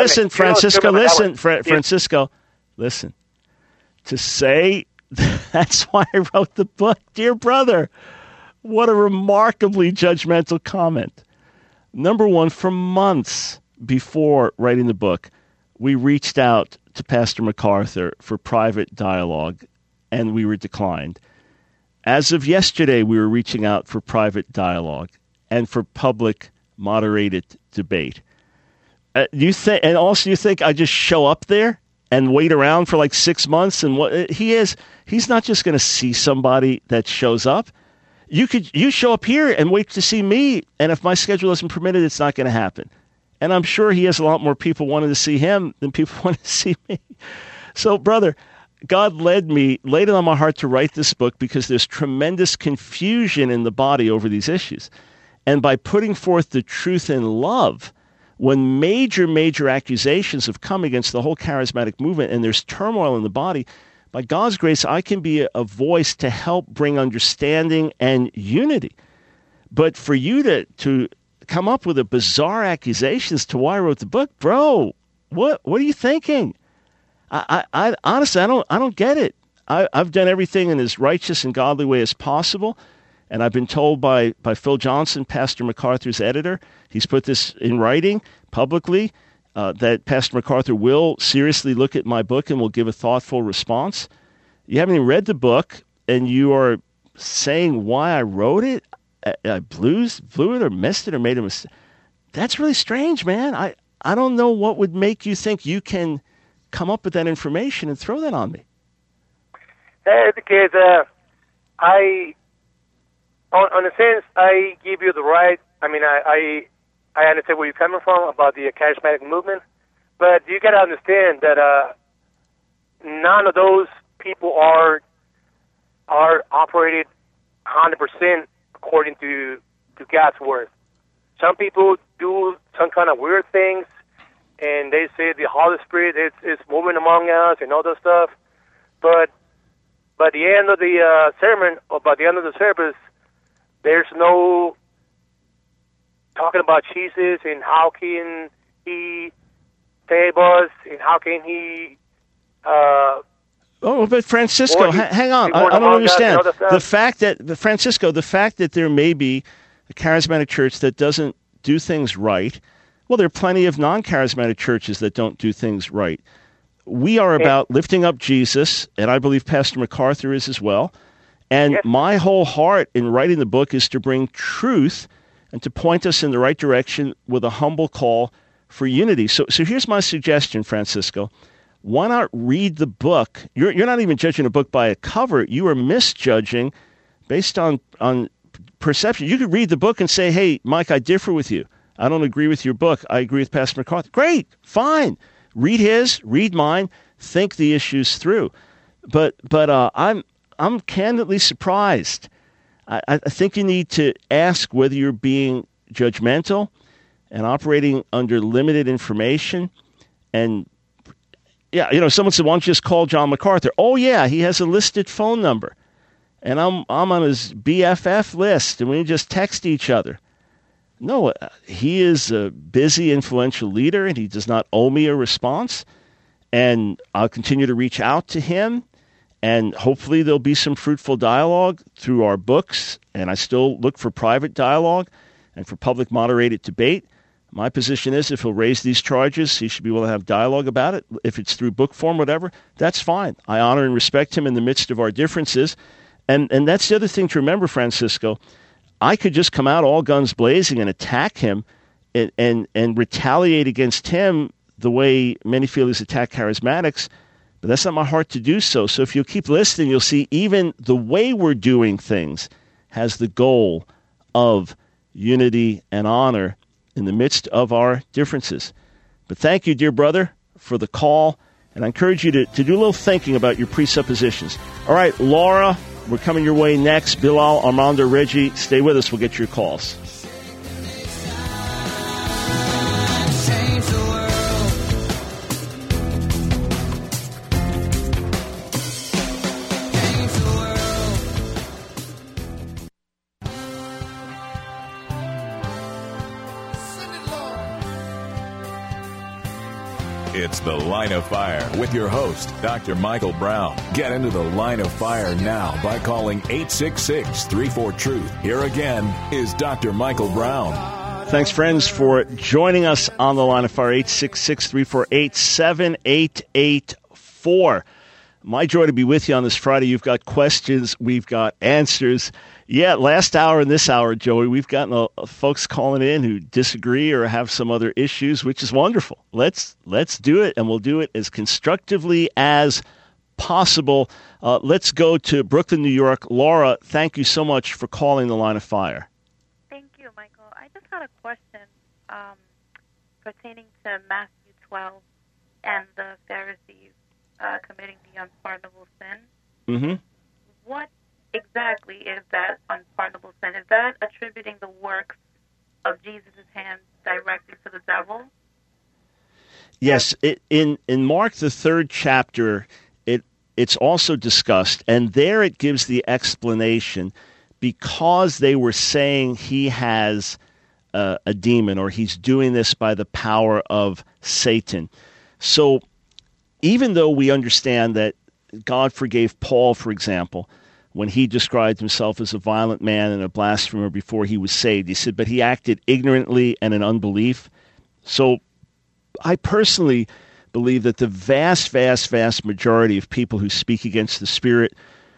listen. To say that's why I wrote the book, dear brother, what a remarkably judgmental comment. Number one, for months before writing the book, we reached out to Pastor MacArthur for private dialogue, and we were declined. As of yesterday, we were reaching out for private dialogue and for public moderated debate. You think I just show up there and wait around for like 6 months? And he's not just going to see somebody that shows up. You show up here and wait to see me, and if my schedule isn't permitted, it's not going to happen. And I'm sure he has a lot more people wanting to see him than people want to see me. So, brother, God laid it on my heart to write this book because there's tremendous confusion in the body over these issues. And by putting forth the truth in love, when major accusations have come against the whole charismatic movement and there's turmoil in the body, by God's grace, I can be a voice to help bring understanding and unity. But for you to come up with a bizarre accusation as to why I wrote the book, bro, what are you thinking? I honestly, I don't get it. I've done everything in as righteous and godly way as possible, and I've been told by Phil Johnson, Pastor MacArthur's editor, he's put this in writing publicly, that Pastor MacArthur will seriously look at my book and will give a thoughtful response. You haven't even read the book, and you are saying why I wrote it? I blew it or missed it or made a mistake. That's really strange, man. I don't know what would make you think you can come up with that information and throw that on me. Because on a sense, I give you the right. I mean, I understand where you're coming from about the charismatic movement, but you got to understand that none of those people are operated 100% according to God's word. Some people do some kind of weird things, and they say the Holy Spirit is moving among us and all that stuff. But by the end of the sermon, or by the end of the service, there's no talking about Jesus and how can he save us and how can he... but Francisco, hang on. I don't understand. The fact that there may be a charismatic church that doesn't do things right, well, there are plenty of non-charismatic churches that don't do things right. We are about lifting up Jesus, and I believe Pastor MacArthur is as well. And my whole heart in writing the book is to bring truth and to point us in the right direction with a humble call for unity. So here's my suggestion, Francisco. Why not read the book? You're not even judging a book by a cover. You are misjudging based on perception. You could read the book and say, hey, Mike, I differ with you. I don't agree with your book. I agree with Pastor MacArthur. Great, fine. Read his, read mine, think the issues through. But I'm candidly surprised. I think you need to ask whether you're being judgmental and operating under limited information. And someone said, why don't you just call John MacArthur? Oh yeah, he has a listed phone number, and I'm on his BFF list, and we just text each other. No, he is a busy, influential leader, and he does not owe me a response. And I'll continue to reach out to him, and hopefully there'll be some fruitful dialogue through our books. And I still look for private dialogue and for public moderated debate. My position is if he'll raise these charges, he should be willing to have dialogue about it. If it's through book form, whatever, that's fine. I honor and respect him in the midst of our differences. And that's the other thing to remember, Francisco. I could just come out all guns blazing and attack him and retaliate against him the way many feel he's attacked charismatics, but that's not my heart to do so. So if you'll keep listening, you'll see even the way we're doing things has the goal of unity and honor in the midst of our differences. But thank you, dear brother, for the call, and I encourage you to do a little thinking about your presuppositions. All right, Laura, we're coming your way next. Bilal, Armando, Reggie, stay with us. We'll get your calls. It's The Line of Fire with your host, Dr. Michael Brown. Get into the Line of Fire now by calling 866-34-TRUTH. Here again is Dr. Michael Brown. Thanks, friends, for joining us on the Line of Fire, 866-348-7884. My joy to be with you on this Friday. You've got questions. We've got answers. Yeah, last hour and this hour, Joey, we've gotten folks calling in who disagree or have some other issues, which is wonderful. Let's do it, and we'll do it as constructively as possible. Let's go to Brooklyn, New York. Laura, thank you so much for calling the Line of Fire. Thank you, Michael. I just had a question pertaining to Matthew 12 and the Pharisees committing the unpardonable sin. Mm-hmm. What exactly is that unpardonable sin? Is that attributing the works of Jesus' hands directly to the devil? Yes. In Mark, the 3rd chapter, it's also discussed, and there it gives the explanation because they were saying he has a demon or he's doing this by the power of Satan. So even though we understand that God forgave Paul, for example, when he described himself as a violent man and a blasphemer before he was saved, he said, but he acted ignorantly and in unbelief. So I personally believe that the vast, vast, vast majority of people who speak against the Spirit,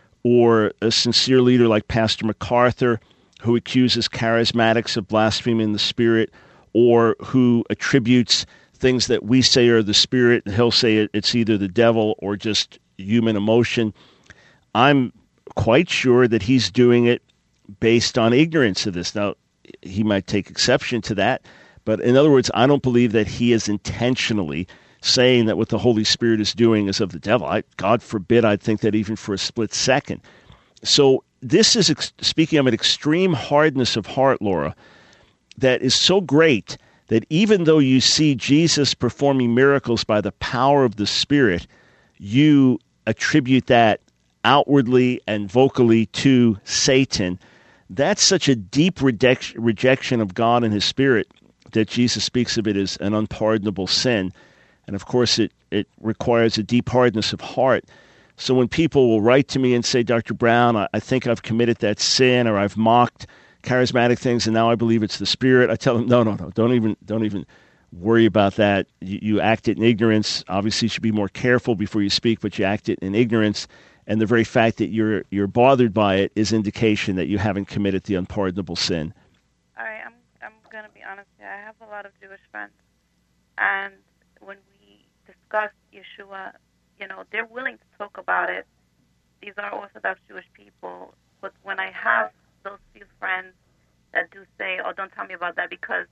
or a sincere leader like Pastor MacArthur, who accuses charismatics of blaspheming the Spirit, or who attributes things that we say are the Spirit, and he'll say it's either the devil or just human emotion. I'm quite sure that he's doing it based on ignorance of this. Now, he might take exception to that, but in other words, I don't believe that he is intentionally saying that what the Holy Spirit is doing is of the devil. God forbid I'd think that even for a split second. So this is speaking of an extreme hardness of heart, Laura, that is so great that even though you see Jesus performing miracles by the power of the Spirit, you attribute that outwardly and vocally to Satan. That's such a deep rejection of God and his Spirit that Jesus speaks of it as an unpardonable sin. And of course, it requires a deep hardness of heart. So when people will write to me and say, Dr. Brown, I think I've committed that sin, or I've mocked charismatic things and now I believe it's the Spirit, I tell them, no, don't even worry about that. You act it in ignorance. Obviously, you should be more careful before you speak, but you act it in ignorance. And the very fact that you're bothered by it is indication that you haven't committed the unpardonable sin. All right, I'm going to be honest here. I have a lot of Jewish friends, and when we discuss Yeshua, they're willing to talk about it. These are Orthodox Jewish people, but when I have those few friends that do say, "Oh, don't tell me about that because,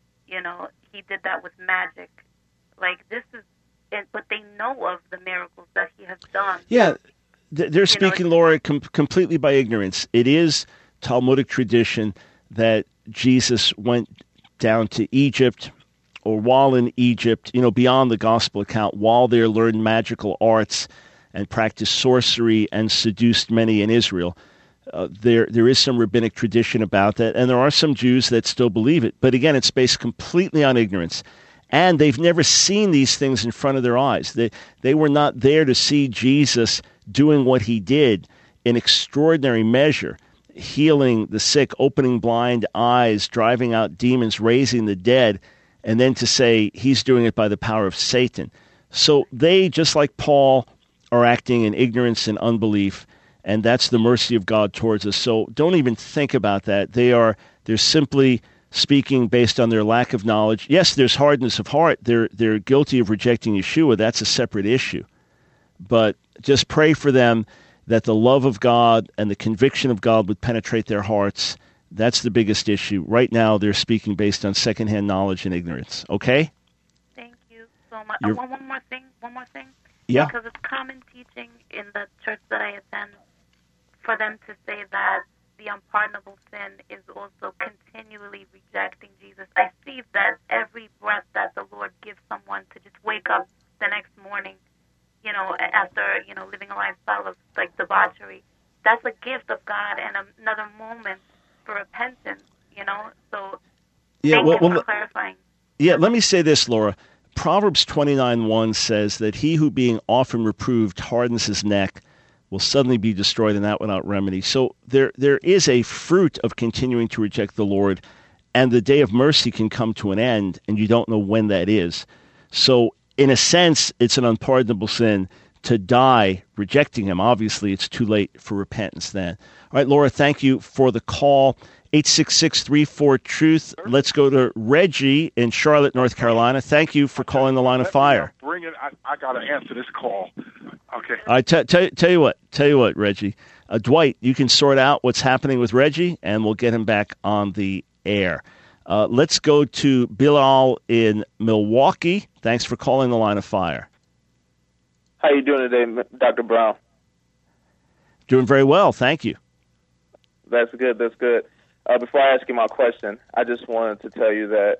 he did that with magic," like this is, but they know of the miracles that he has done. Yeah. They're speaking, Laura, completely by ignorance. It is Talmudic tradition that Jesus went down to Egypt, or while in Egypt, beyond the gospel account, while there learned magical arts and practiced sorcery and seduced many in Israel. There is some rabbinic tradition about that, and there are some Jews that still believe it. But again, it's based completely on ignorance. And they've never seen these things in front of their eyes. They were not there to see Jesus doing what he did in extraordinary measure, healing the sick, opening blind eyes, driving out demons, raising the dead, and then to say he's doing it by the power of Satan. So they, just like Paul, are acting in ignorance and unbelief, and that's the mercy of God towards us. So don't even think about that. They're simply speaking based on their lack of knowledge. Yes, there's hardness of heart. They're guilty of rejecting Yeshua. That's a separate issue. But just pray for them that the love of God and the conviction of God would penetrate their hearts. That's the biggest issue. Right now, they're speaking based on secondhand knowledge and ignorance. Okay? Thank you so much. One more thing. Yeah. Because it's common teaching in the church that I attend for them to say that the unpardonable sin is also continually rejecting Jesus. I see that every breath that the Lord gives someone to just wake up the next morning, after, living a lifestyle of, like, debauchery, that's a gift of God and another moment for repentance, So thank you for clarifying. Yeah, let me say this, Laura. Proverbs 29:1 says that he who being often reproved hardens his neck will suddenly be destroyed, and that without remedy. So there is a fruit of continuing to reject the Lord, and the day of mercy can come to an end, and you don't know when that is. So in a sense, it's an unpardonable sin to die rejecting him. Obviously, it's too late for repentance then. All right, Laura, thank you for the call. 866-34-TRUTH. Let's go to Reggie in Charlotte, North Carolina. Thank you for calling the Line of Fire. Bring it. I got to answer this call. Okay. I tell you what, Reggie. Dwight, you can sort out what's happening with Reggie, and we'll get him back on the air. Let's go to Bilal in Milwaukee. Thanks for calling the Line of Fire. How you doing today, Dr. Brown? Doing very well, thank you. That's good. Before I ask you my question, I just wanted to tell you that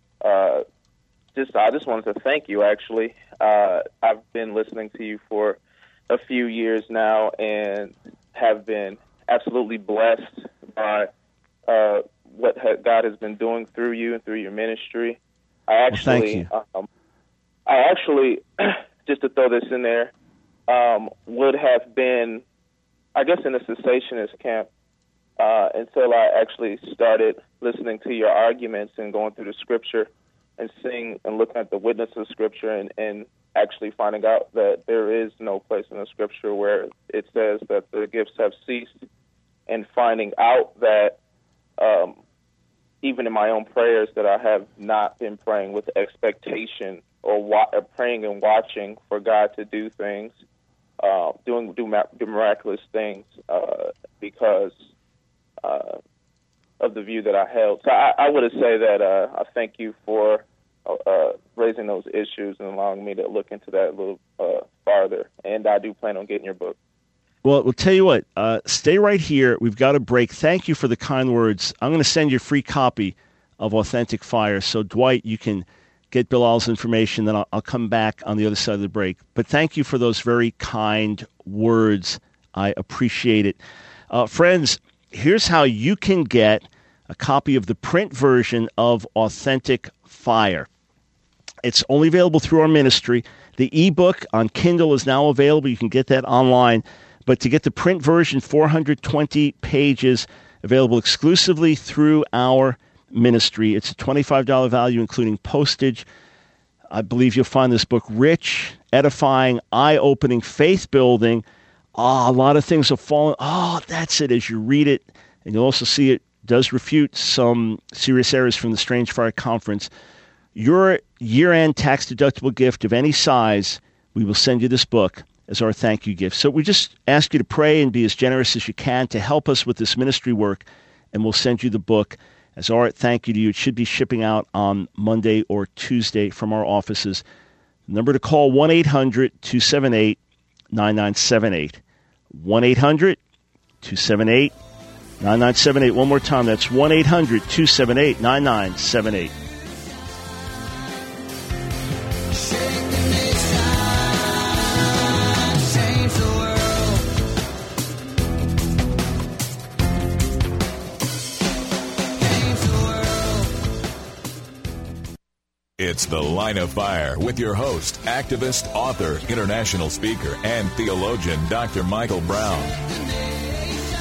I just wanted to thank you, actually. I've been listening to you for a few years now and have been absolutely blessed by what God has been doing through you and through your ministry. Thank you. I actually, just to throw this in there, would have been, I guess, in a cessationist camp until I actually started listening to your arguments and going through the Scripture and seeing and looking at the witness of Scripture and actually finding out that there is no place in the Scripture where it says that the gifts have ceased, and finding out that even in my own prayers that I have not been praying with expectation or praying and watching for God to do things, do miraculous things because of the view that I held. So I would say that I thank you for raising those issues and allowing me to look into that a little farther. And I do plan on getting your book. Well, we'll tell you what. Stay right here. We've got a break. Thank you for the kind words. I'm going to send you a free copy of Authentic Fire. So, Dwight, you can get Bilal's information. Then I'll come back on the other side of the break. But thank you for those very kind words. I appreciate it. Friends, here's how you can get a copy of the print version of Authentic Fire. It's only available through our ministry. The ebook on Kindle is now available. You can get that online. But to get the print version, 420 pages, available exclusively through our ministry. It's a $25 value, including postage. I believe you'll find this book rich, edifying, eye-opening, faith-building. A lot of things have fallen. That's it as you read it. And you'll also see it does refute some serious errors from the Strange Fire Conference. Your year-end tax-deductible gift of any size, we will send you this book as our thank you gift. So we just ask you to pray and be as generous as you can to help us with this ministry work, and we'll send you the book as our thank you to you. It should be shipping out on Monday or Tuesday from our offices. The number to call, 1-800-278-9978. 1-800-278-9978. One more time, that's 1-800-278-9978. It's The Line of Fire with your host, activist, author, international speaker, and theologian, Dr. Michael Brown.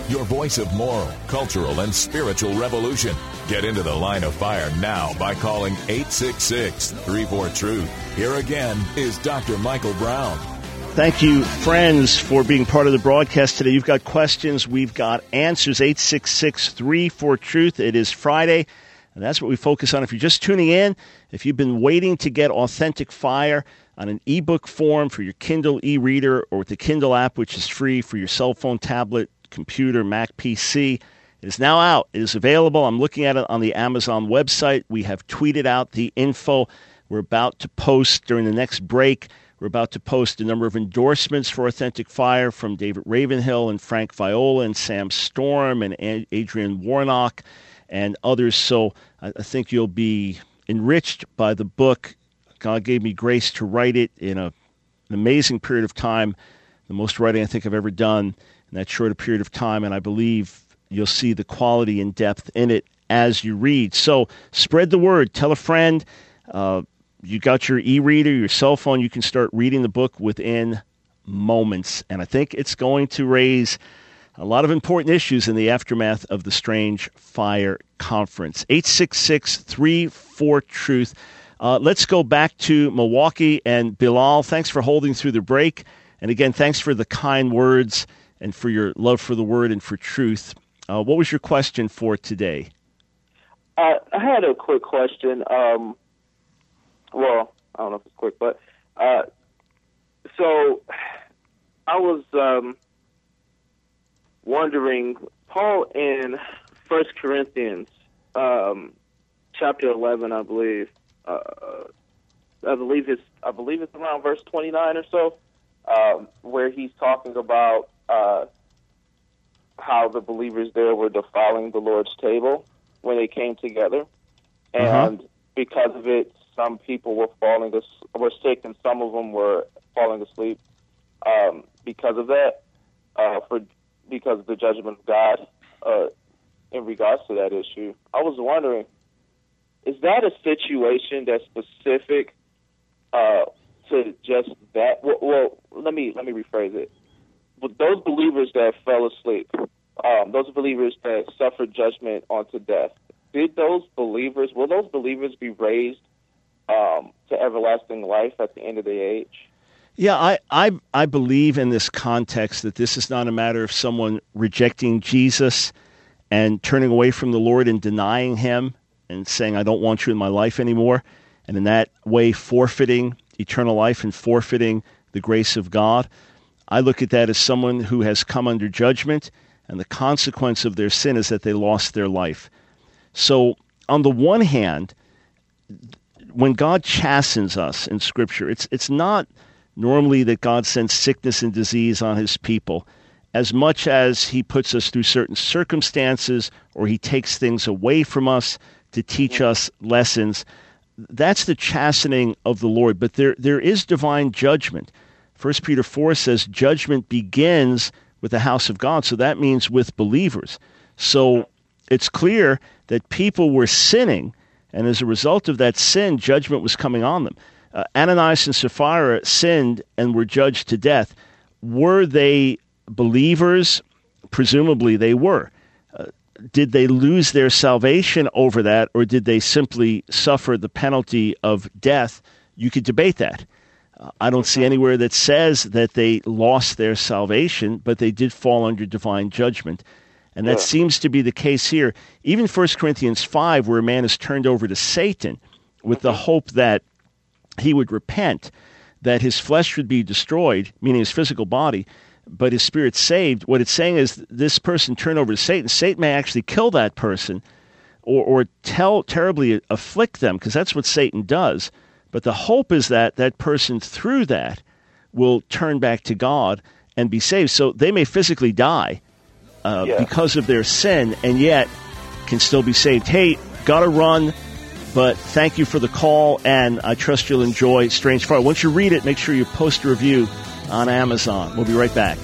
your voice of moral, cultural, and spiritual revolution. Get into the Line of Fire now by calling 866-34-TRUTH. Here again is Dr. Michael Brown. Thank you, friends, for being part of the broadcast today. You've got questions. We've got answers. 866-34-TRUTH. It is Friday, and that's what we focus on. If you're just tuning in, if you've been waiting to get Authentic Fire on an ebook form for your Kindle e-reader or with the Kindle app, which is free for your cell phone, tablet, computer, Mac, PC, it is now out. It is available. I'm looking at it on the Amazon website. We have tweeted out the info. We're about to post during the next break. We're about to post a number of endorsements for Authentic Fire from David Ravenhill and Frank Viola and Sam Storm and Adrian Warnock and others. So I think you'll be enriched by the book. God gave me grace to write it in an amazing period of time, the most writing I think I've ever done in that short a period of time, and I believe you'll see the quality and depth in it as you read. So spread the word. Tell a friend. You got your e-reader, your cell phone, you can start reading the book within moments. And I think it's going to raise a lot of important issues in the aftermath of the Strange Fire Conference. 866-34-TRUTH. Let's go back to Milwaukee. And Bilal, thanks for holding through the break. And again, thanks for the kind words and for your love for the word and for truth. What was your question for today? I had a quick question. Well, I don't know if it's quick, but so I was wondering, Paul in 1 Corinthians chapter 11, I believe it's around verse 29 or so, where he's talking about how the believers there were defiling the Lord's table when they came together, and because of it, some people were sick, and some of them were falling asleep because of that, because of the judgment of God in regards to that issue. I was wondering, is that a situation that's specific to just that? Well, let me rephrase it. But those believers that fell asleep, those believers that suffered judgment unto death, will those believers be raised to everlasting life at the end of the age? Yeah, I believe in this context that this is not a matter of someone rejecting Jesus and turning away from the Lord and denying him and saying, I don't want you in my life anymore, and in that way forfeiting eternal life and forfeiting the grace of God. I look at that as someone who has come under judgment, and the consequence of their sin is that they lost their life. So on the one hand, when God chastens us in Scripture, it's not normally that God sends sickness and disease on his people, as much as he puts us through certain circumstances or he takes things away from us to teach us lessons. That's the chastening of the Lord. But there is divine judgment. 1 Peter 4 says judgment begins with the house of God. So that means with believers. So it's clear that people were sinning, and as a result of that sin, judgment was coming on them. Ananias and Sapphira sinned and were judged to death. Were they believers? Presumably they were. Did they lose their salvation over that, or did they simply suffer the penalty of death? You could debate that. I don't see anywhere that says that they lost their salvation, but they did fall under divine judgment. And that seems to be the case here. Even 1 Corinthians 5, where a man is turned over to Satan with the hope that he would repent, that his flesh would be destroyed, meaning his physical body, but his spirit saved. What it's saying is this person turned over to Satan. Satan may actually kill that person or terribly afflict them, because that's what Satan does. But the hope is that that person through that will turn back to God and be saved. So they may physically die because of their sin, and yet can still be saved. Hey, gotta run, but thank you for the call, and I trust you'll enjoy Strange Fire. Once you read it, make sure you post a review on Amazon. We'll be right back.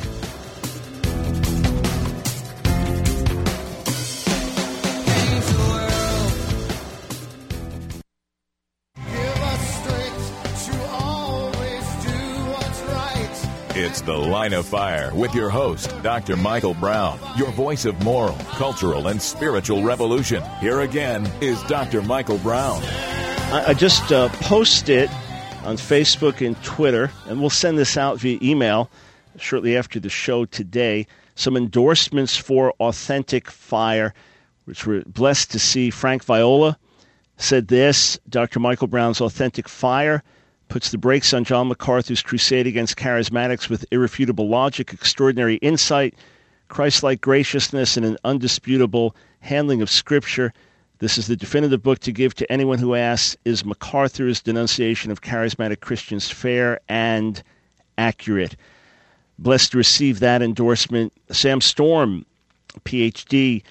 It's The Line of Fire with your host, Dr. Michael Brown, your voice of moral, cultural, and spiritual revolution. Here again is Dr. Michael Brown. I just posted on Facebook and Twitter, and we'll send this out via email shortly after the show today, some endorsements for Authentic Fire, which we're blessed to see. Frank Viola said this: Dr. Michael Brown's Authentic Fire puts the brakes on John MacArthur's crusade against charismatics with irrefutable logic, extraordinary insight, Christ-like graciousness, and an undisputable handling of Scripture. This is the definitive book to give to anyone who asks, is MacArthur's denunciation of charismatic Christians fair and accurate? Blessed to receive that endorsement. Sam Storm, Ph.D.,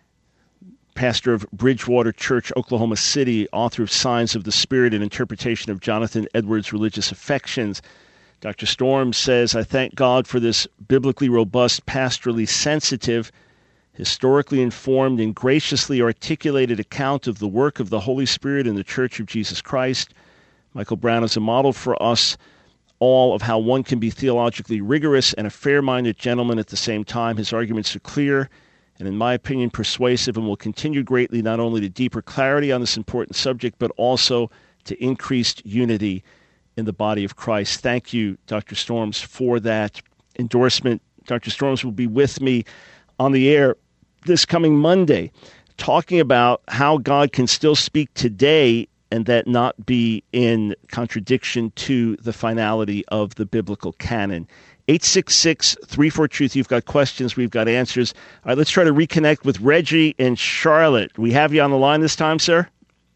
pastor of Bridgewater Church, Oklahoma City, author of Signs of the Spirit and Interpretation of Jonathan Edwards' Religious Affections. Dr. Storm says, I thank God for this biblically robust, pastorally sensitive, historically informed, and graciously articulated account of the work of the Holy Spirit in the Church of Jesus Christ. Michael Brown is a model for us all of how one can be theologically rigorous and a fair-minded gentleman at the same time. His arguments are clear and, in my opinion, persuasive, and will continue greatly not only to deeper clarity on this important subject, but also to increased unity in the body of Christ. Thank you, Dr. Storms, for that endorsement. Dr. Storms will be with me on the air this coming Monday, talking about how God can still speak today and that not be in contradiction to the finality of the biblical canon. 866-34-TRUTH. You've got questions. We've got answers. All right, let's try to reconnect with Reggie in Charlotte. We have you on the line this time, sir?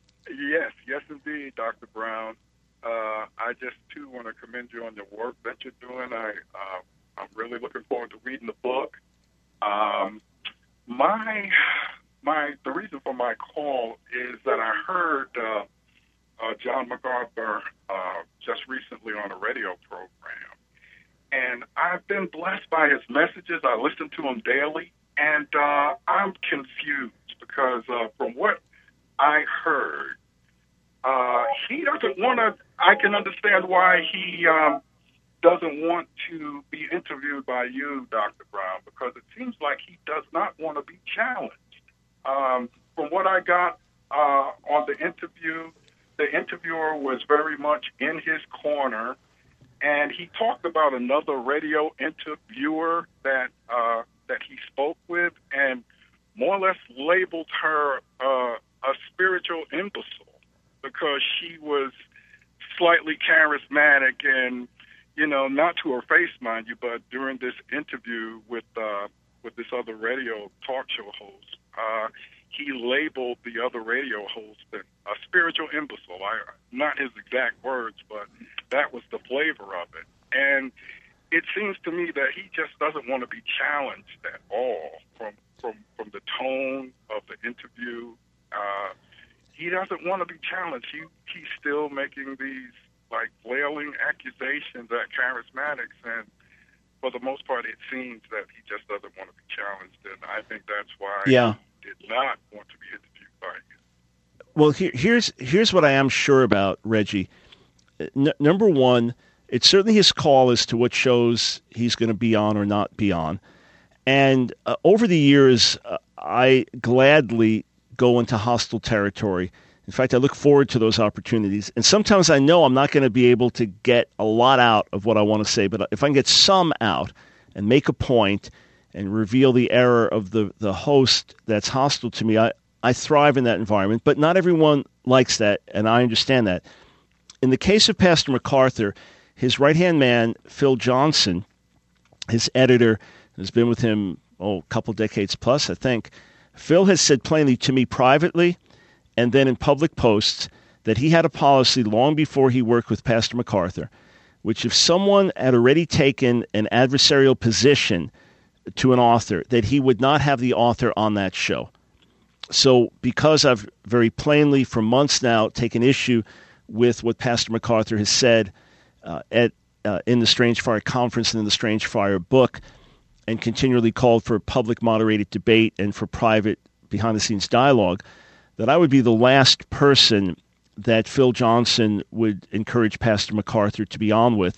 Yes, indeed, Dr. Brown. I just, too, want to commend you on the work that you're doing. I'm really looking forward to reading the book. The reason for my call is that I heard John MacArthur just recently on a radio program, and I've been blessed by his messages. I listen to him daily, and I'm confused because from what I heard, he doesn't want to. I can understand why he doesn't want to be interviewed by you, Dr. Brown, because it seems like he does not want to be challenged. From what I got on the interview, the interviewer was very much in his corner, and he talked about another radio interviewer that he spoke with, and more or less labeled her a spiritual imbecile because she was slightly charismatic and, not to her face, mind you, but during this interview with this other radio talk show host, he labeled the other radio host a spiritual imbecile. Not his exact words, but that was the flavor of it. And it seems to me that he just doesn't want to be challenged at all from the tone of the interview. He doesn't want to be challenged. He's still making these flailing accusations at charismatics, and for the most part, it seems that he just doesn't want to be challenged, and I think that's why he did not want to be interviewed by you. Well, here's what I am sure about, Reggie. Number one, it's certainly his call as to what shows he's going to be on or not be on, and over the years, I gladly go into hostile territory. In fact, I look forward to those opportunities. And sometimes I know I'm not going to be able to get a lot out of what I want to say, but if I can get some out and make a point and reveal the error of the host that's hostile to me, I thrive in that environment. But not everyone likes that, and I understand that. In the case of Pastor MacArthur, his right-hand man, Phil Johnson, his editor, has been with him, a couple decades plus, I think. Phil has said plainly to me privately and then in public posts that he had a policy long before he worked with Pastor MacArthur, which if someone had already taken an adversarial position to an author, that he would not have the author on that show. So because I've very plainly for months now taken issue with what Pastor MacArthur has said in the Strange Fire Conference and in the Strange Fire book, and continually called for public moderated debate and for private behind-the-scenes dialogue, that I would be the last person that Phil Johnson would encourage Pastor MacArthur to be on with.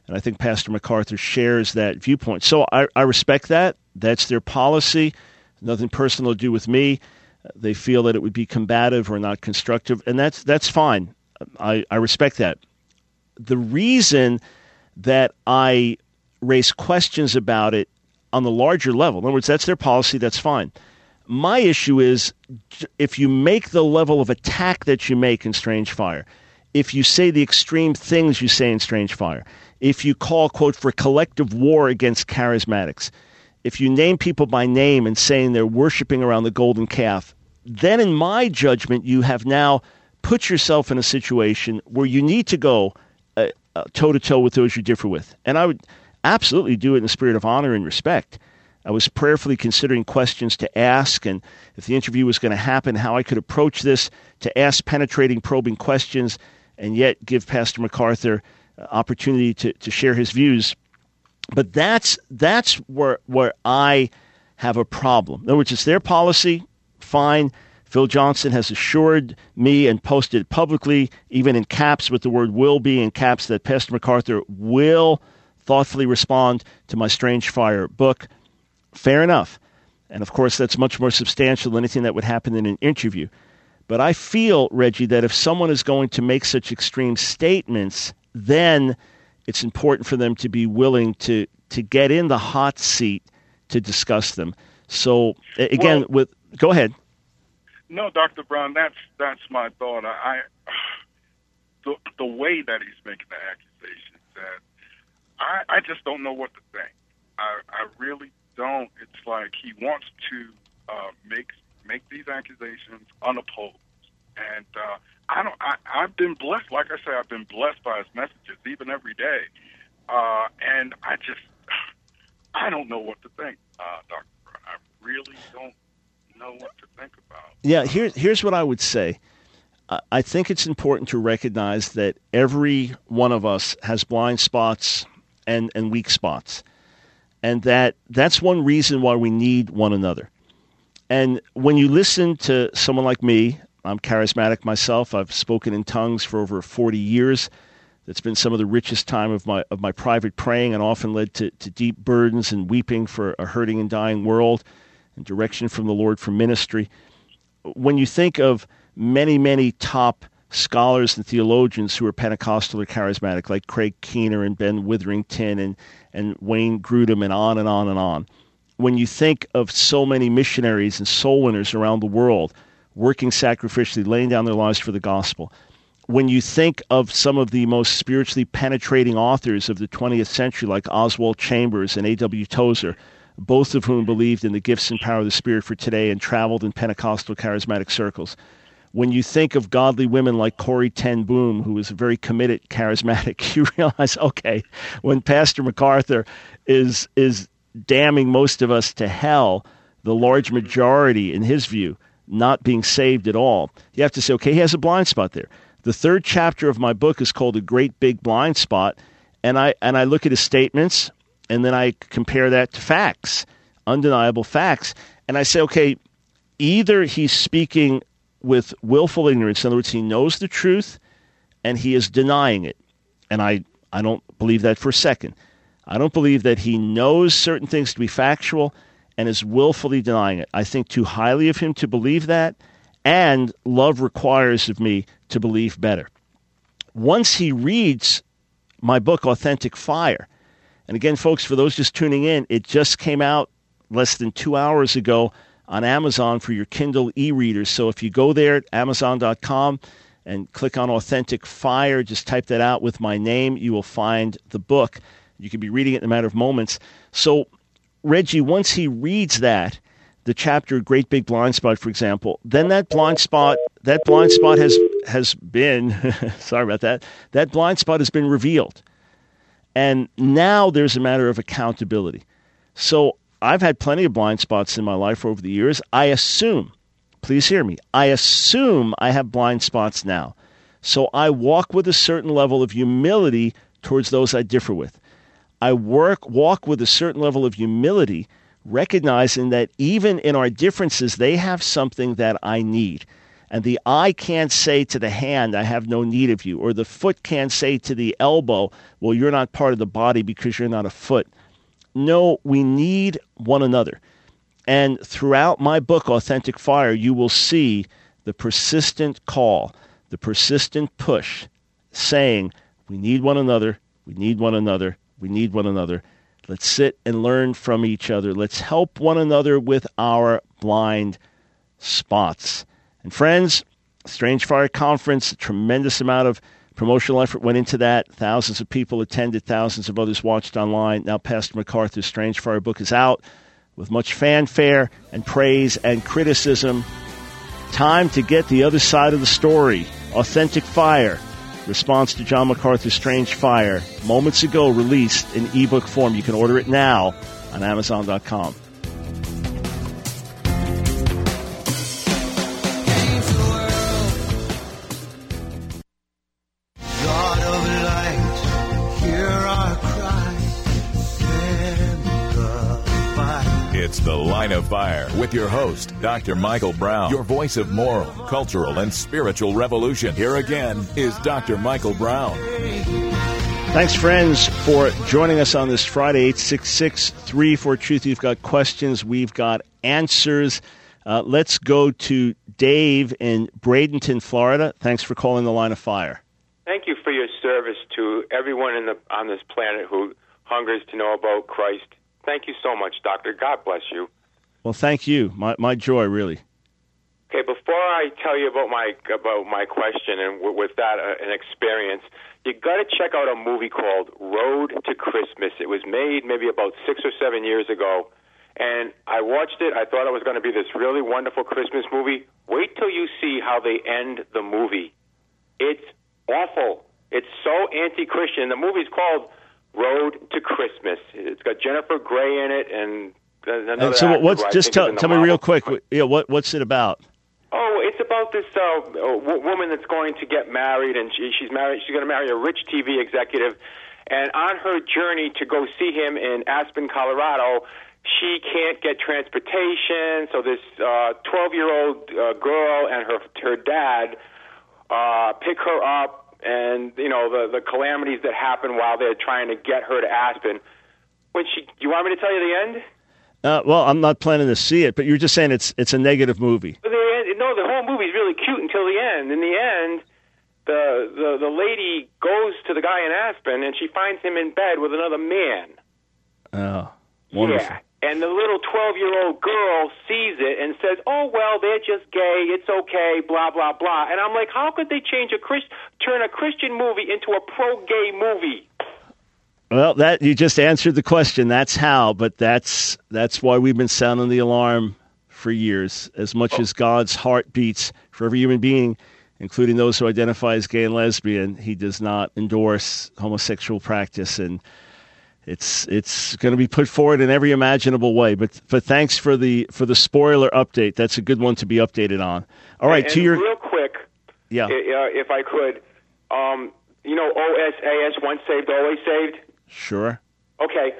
And I think Pastor MacArthur shares that viewpoint. So I respect that. That's their policy. Nothing personal to do with me. They feel that it would be combative or not constructive, and that's fine. I respect that. The reason that I raise questions about it on the larger level, in other words, that's their policy, that's fine. My issue is if you make the level of attack that you make in Strange Fire, if you say the extreme things you say in Strange Fire, if you call, quote, for collective war against charismatics, if you name people by name and saying they're worshiping around the golden calf, then in my judgment, you have now put yourself in a situation where you need to go toe-to-toe with those you differ with. And I would absolutely do it in a spirit of honor and respect. I was prayerfully considering questions to ask, and if the interview was going to happen, how I could approach this, to ask penetrating, probing questions, and yet give Pastor MacArthur opportunity to share his views. But that's where I have a problem. In other words, it's their policy, fine. Phil Johnson has assured me and posted publicly, even in caps with the word will be in caps, that Pastor MacArthur will thoughtfully respond to my Strange Fire book. Fair enough. And of course, that's much more substantial than anything that would happen in an interview. But I feel, Reggie, that if someone is going to make such extreme statements, then it's important for them to be willing to get in the hot seat to discuss them. So, again, go ahead. No, Dr. Brown, that's my thought. The way that he's making the accusations, that I just don't know what to think. I really don't. It's like he wants to make these accusations unopposed, and I've been blessed. Like I say, I've been blessed by his messages, even every day, and I don't know what to think, Dr. Brown. I really don't know what to think about. Yeah, here's what I would say. I think it's important to recognize that every one of us has blind spots and weak spots, and that's one reason why we need one another. And when you listen to someone like me, I'm charismatic myself. I've spoken in tongues for over 40 years. It's been some of the richest time of my private praying, and often led to deep burdens and weeping for a hurting and dying world, and direction from the Lord for ministry. When you think of many, many top scholars and theologians who are Pentecostal or charismatic, like Craig Keener and Ben Witherington and Wayne Grudem, and on and on and on. When you think of so many missionaries and soul winners around the world working sacrificially, laying down their lives for the gospel, when you think of some of the most spiritually penetrating authors of the 20th century, like Oswald Chambers and A.W. Tozer, both of whom believed in the gifts and power of the Spirit for today and traveled in Pentecostal charismatic circles, when you think of godly women like Corrie ten Boom, who was a very committed charismatic, you realize, okay, when Pastor MacArthur is damning most of us to hell, the large majority, in his view, not being saved at all, you have to say, okay, he has a blind spot there. The third chapter of my book is called A Great Big Blind Spot, and I look at his statements, and then I compare that to facts, undeniable facts, and I say, okay, either he's speaking with willful ignorance, in other words, he knows the truth, and he is denying it, and I don't believe that for a second. I don't believe that he knows certain things to be factual and is willfully denying it. I think too highly of him to believe that, and love requires of me to believe better. Once he reads my book, Authentic Fire, and again, folks, for those just tuning in, it just came out less than 2 hours ago on Amazon for your Kindle e-readers. So if you go there at Amazon.com and click on Authentic Fire, just type that out with my name, you will find the book. You can be reading it in a matter of moments. So, Reggie, once he reads that, the chapter Great Big Blind Spot, for example, then that blind spot has been, sorry about that, that blind spot has been revealed. And now there's a matter of accountability. So I've had plenty of blind spots in my life over the years. I assume, please hear me, I assume I have blind spots now. So I walk with a certain level of humility towards those I differ with. I walk with a certain level of humility, recognizing that even in our differences, they have something that I need. And the eye can't say to the hand, I have no need of you. Or the foot can't say to the elbow, well, you're not part of the body because you're not a foot. No, we need one another. And throughout my book, Authentic Fire, you will see the persistent call, the persistent push, saying, we need one another, we need one another, we need one another. Let's sit and learn from each other. Let's help one another with our blind spots. And friends, Strange Fire Conference, a tremendous amount of promotional effort went into that. Thousands of people attended, thousands of others watched online. Now Pastor MacArthur's Strange Fire book is out with much fanfare and praise and criticism. Time to get the other side of the story. Authentic Fire, response to John MacArthur's Strange Fire, moments ago released in ebook form. You can order it now on Amazon.com. God of light, hear our cry, send the fire. It's The Line of Fire with your host, Dr. Michael Brown, your voice of moral, cultural, and spiritual revolution. Here again is Dr. Michael Brown. Thanks, friends, for joining us on this Friday, 866-34-TRUTH. You've got questions. We've got answers. Let's go to Dave in Bradenton, Florida. Thanks for calling The Line of Fire. Thank you for your service to everyone on this planet who hungers to know about Christ. Thank you so much, Doctor. God bless you. Well, thank you. My joy, really. Okay, before I tell you about my question and with that an experience, you got to check out a movie called Road to Christmas. It was made maybe about 6 or 7 years ago, and I watched it. I thought it was going to be this really wonderful Christmas movie. Wait till you see how they end the movie. It's awful. It's so anti-Christian. The movie's called Road to Christmas. It's got Jennifer Grey in it and another so actor what's who I just think is in tell the me real Marvel. quick. Yeah, what's it about? Oh, it's about this woman that's going to get married, and she's married. She's going to marry a rich TV executive, and on her journey to go see him in Aspen, Colorado, she can't get transportation. So this 12-year-old girl and her dad pick her up, and you know the calamities that happen while they're trying to get her to Aspen. You want me to tell you the end? Well, I'm not planning to see it, but you're just saying it's a negative movie. No, the whole movie is really cute until the end. In the end, the lady goes to the guy in Aspen, and she finds him in bed with another man. Oh, wonderful. Yeah, and the little 12-year-old girl sees it and says, "Oh well, they're just gay. It's okay." Blah blah blah. And I'm like, how could they turn a Christian movie into a pro-gay movie? Well, that you just answered the question. That's how, but that's why we've been sounding the alarm for years. As much as God's heart beats for every human being, including those who identify as gay and lesbian, He does not endorse homosexual practice, and it's going to be put forward in every imaginable way. But thanks for the spoiler update. That's a good one to be updated on. All right, and real quick, yeah, if I could, you know, OSAS, once saved, always saved. Sure. Okay.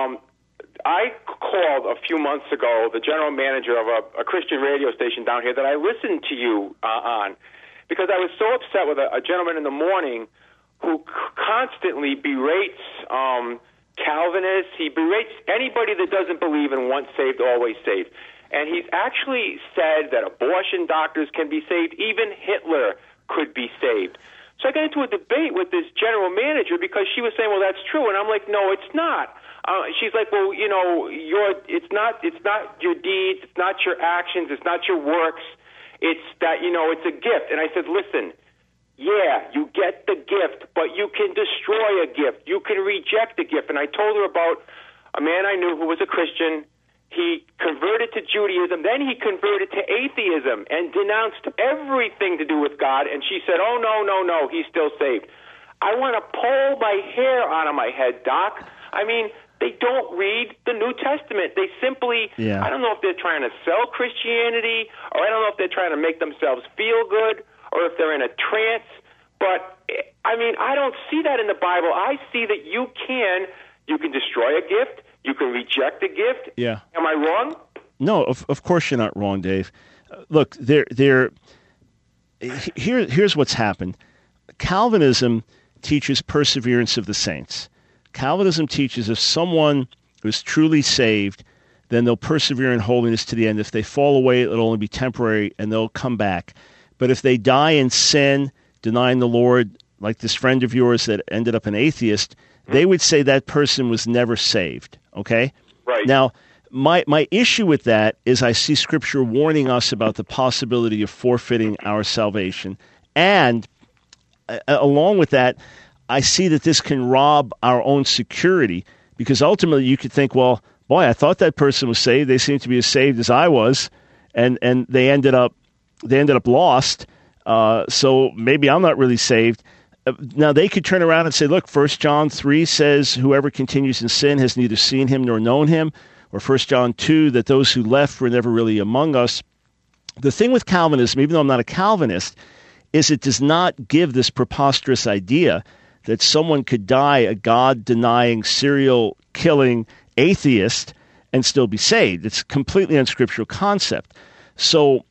I called a few months ago the general manager of a Christian radio station down here that I listened to you on, because I was so upset with a gentleman in the morning who constantly berates Calvinists. He berates anybody that doesn't believe in once saved, always saved. And he's actually said that abortion doctors can be saved. Even Hitler could be saved. So I got into a debate with this general manager because she was saying, well, that's true. And I'm like, no, it's not. She's like, well, you know, it's not your deeds, it's not your actions, it's not your works. It's that, you know, it's a gift. And I said, listen, yeah, you get the gift, but you can destroy a gift. You can reject a gift. And I told her about a man I knew who was a Christian. He converted to Judaism, then he converted to atheism and denounced everything to do with God. And she said, oh, no, he's still saved. I want to pull my hair out of my head, Doc. I mean, they don't read the New Testament. They simply, I don't know if they're trying to sell Christianity, or I don't know if they're trying to make themselves feel good, or if they're in a trance. But, I mean, I don't see that in the Bible. I see that you can destroy a gift. You can reject a gift. Yeah. Am I wrong? No, of course you're not wrong, Dave. Look, here's what's happened. Calvinism teaches perseverance of the saints. Calvinism teaches if someone is truly saved, then they'll persevere in holiness to the end. If they fall away, it'll only be temporary, and they'll come back. But if they die in sin, denying the Lord, like this friend of yours that ended up an atheist, they would say that person was never saved, okay? Right. Now, my issue with that is I see Scripture warning us about the possibility of forfeiting our salvation. And along with that, I see that this can rob our own security, because ultimately you could think, well, boy, I thought that person was saved. They seemed to be as saved as I was, and they ended up lost. So maybe I'm not really saved. Now, they could turn around and say, look, 1 John 3 says, whoever continues in sin has neither seen him nor known him, or 1 John 2, that those who left were never really among us. The thing with Calvinism, even though I'm not a Calvinist, is it does not give this preposterous idea that someone could die a God-denying, serial-killing atheist and still be saved. It's a completely unscriptural concept. So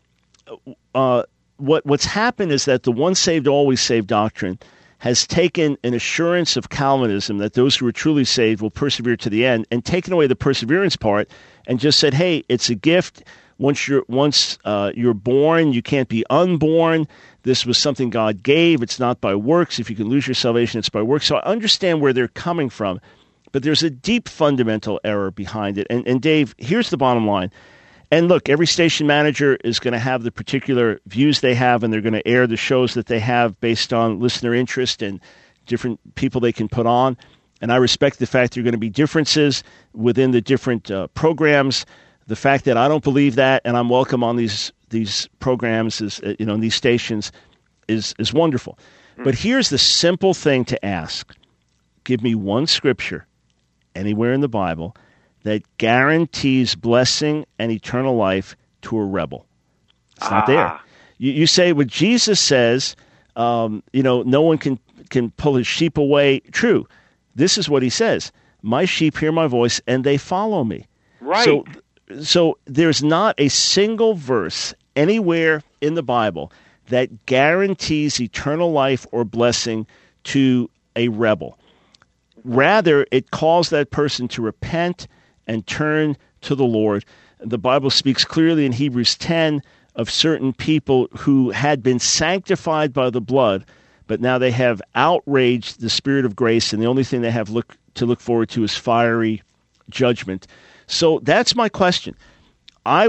what's happened is that the once saved, always saved doctrine has taken an assurance of Calvinism that those who are truly saved will persevere to the end, and taken away the perseverance part and just said, hey, it's a gift. Once you're born, you can't be unborn. This was something God gave. It's not by works. If you can lose your salvation, it's by works. So I understand where they're coming from, but there's a deep fundamental error behind it. And Dave, here's the bottom line. And look, every station manager is going to have the particular views they have, and they're going to air the shows that they have based on listener interest and different people they can put on. And I respect the fact there are going to be differences within the different programs. The fact that I don't believe that, and I'm welcome on these programs, is in these stations, is wonderful. But here's the simple thing to ask: give me one scripture anywhere in the Bible that guarantees blessing and eternal life to a rebel. It's not there. You say what Jesus says. No one can pull his sheep away. True. This is what he says: my sheep hear my voice, and they follow me. Right. So there's not a single verse anywhere in the Bible that guarantees eternal life or blessing to a rebel. Rather, it calls that person to repent and turn to the Lord. The Bible speaks clearly in Hebrews 10 of certain people who had been sanctified by the blood, but now they have outraged the Spirit of grace, and the only thing they have to look forward to is fiery judgment. So that's my question. I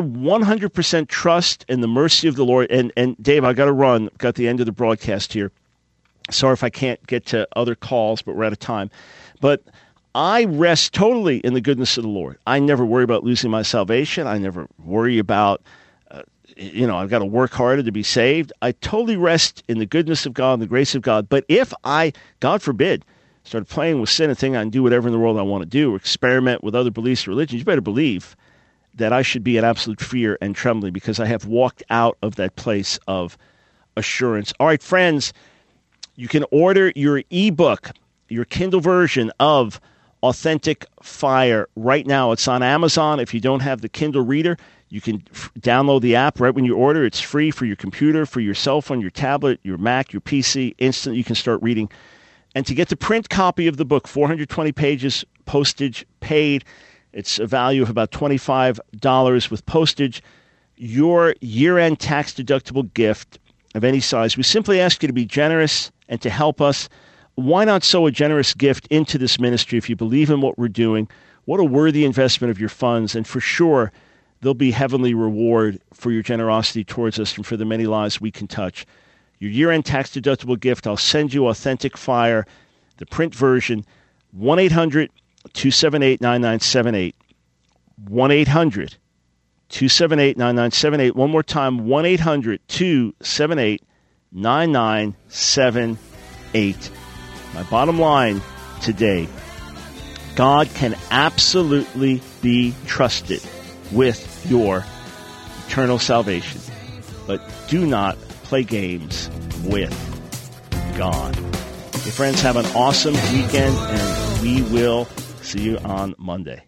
100% trust in the mercy of the Lord. And Dave, I got to run. Got the end of the broadcast here. Sorry if I can't get to other calls, but we're out of time. But I rest totally in the goodness of the Lord. I never worry about losing my salvation. I never worry about, I've got to work harder to be saved. I totally rest in the goodness of God and the grace of God. But if I, God forbid, started playing with sin and thinking I can do whatever in the world I want to do, or experiment with other beliefs or religions, you better believe that I should be in absolute fear and trembling, because I have walked out of that place of assurance. All right, friends, you can order your ebook, your Kindle version of Authentic Fire right now. It's on Amazon. If you don't have the Kindle reader, you can download the app right when you order. It's free for your computer, for your cell phone, your tablet, your Mac, your PC. Instantly, you can start reading. And to get the print copy of the book, 420 pages, postage paid, it's a value of about $25 with postage, your year-end tax-deductible gift of any size. We simply ask you to be generous and to help us. Why not sow a generous gift into this ministry if you believe in what we're doing? What a worthy investment of your funds, and for sure, there'll be heavenly reward for your generosity towards us and for the many lives we can touch. Your year-end tax-deductible gift, I'll send you Authentic Fire, the print version, 1-800-278-9978. 1-800-278-9978. One more time, 1-800-278-9978. My bottom line today: God can absolutely be trusted with your eternal salvation, but do not play games with God. Okay, friends, have an awesome weekend, and we will see you on Monday.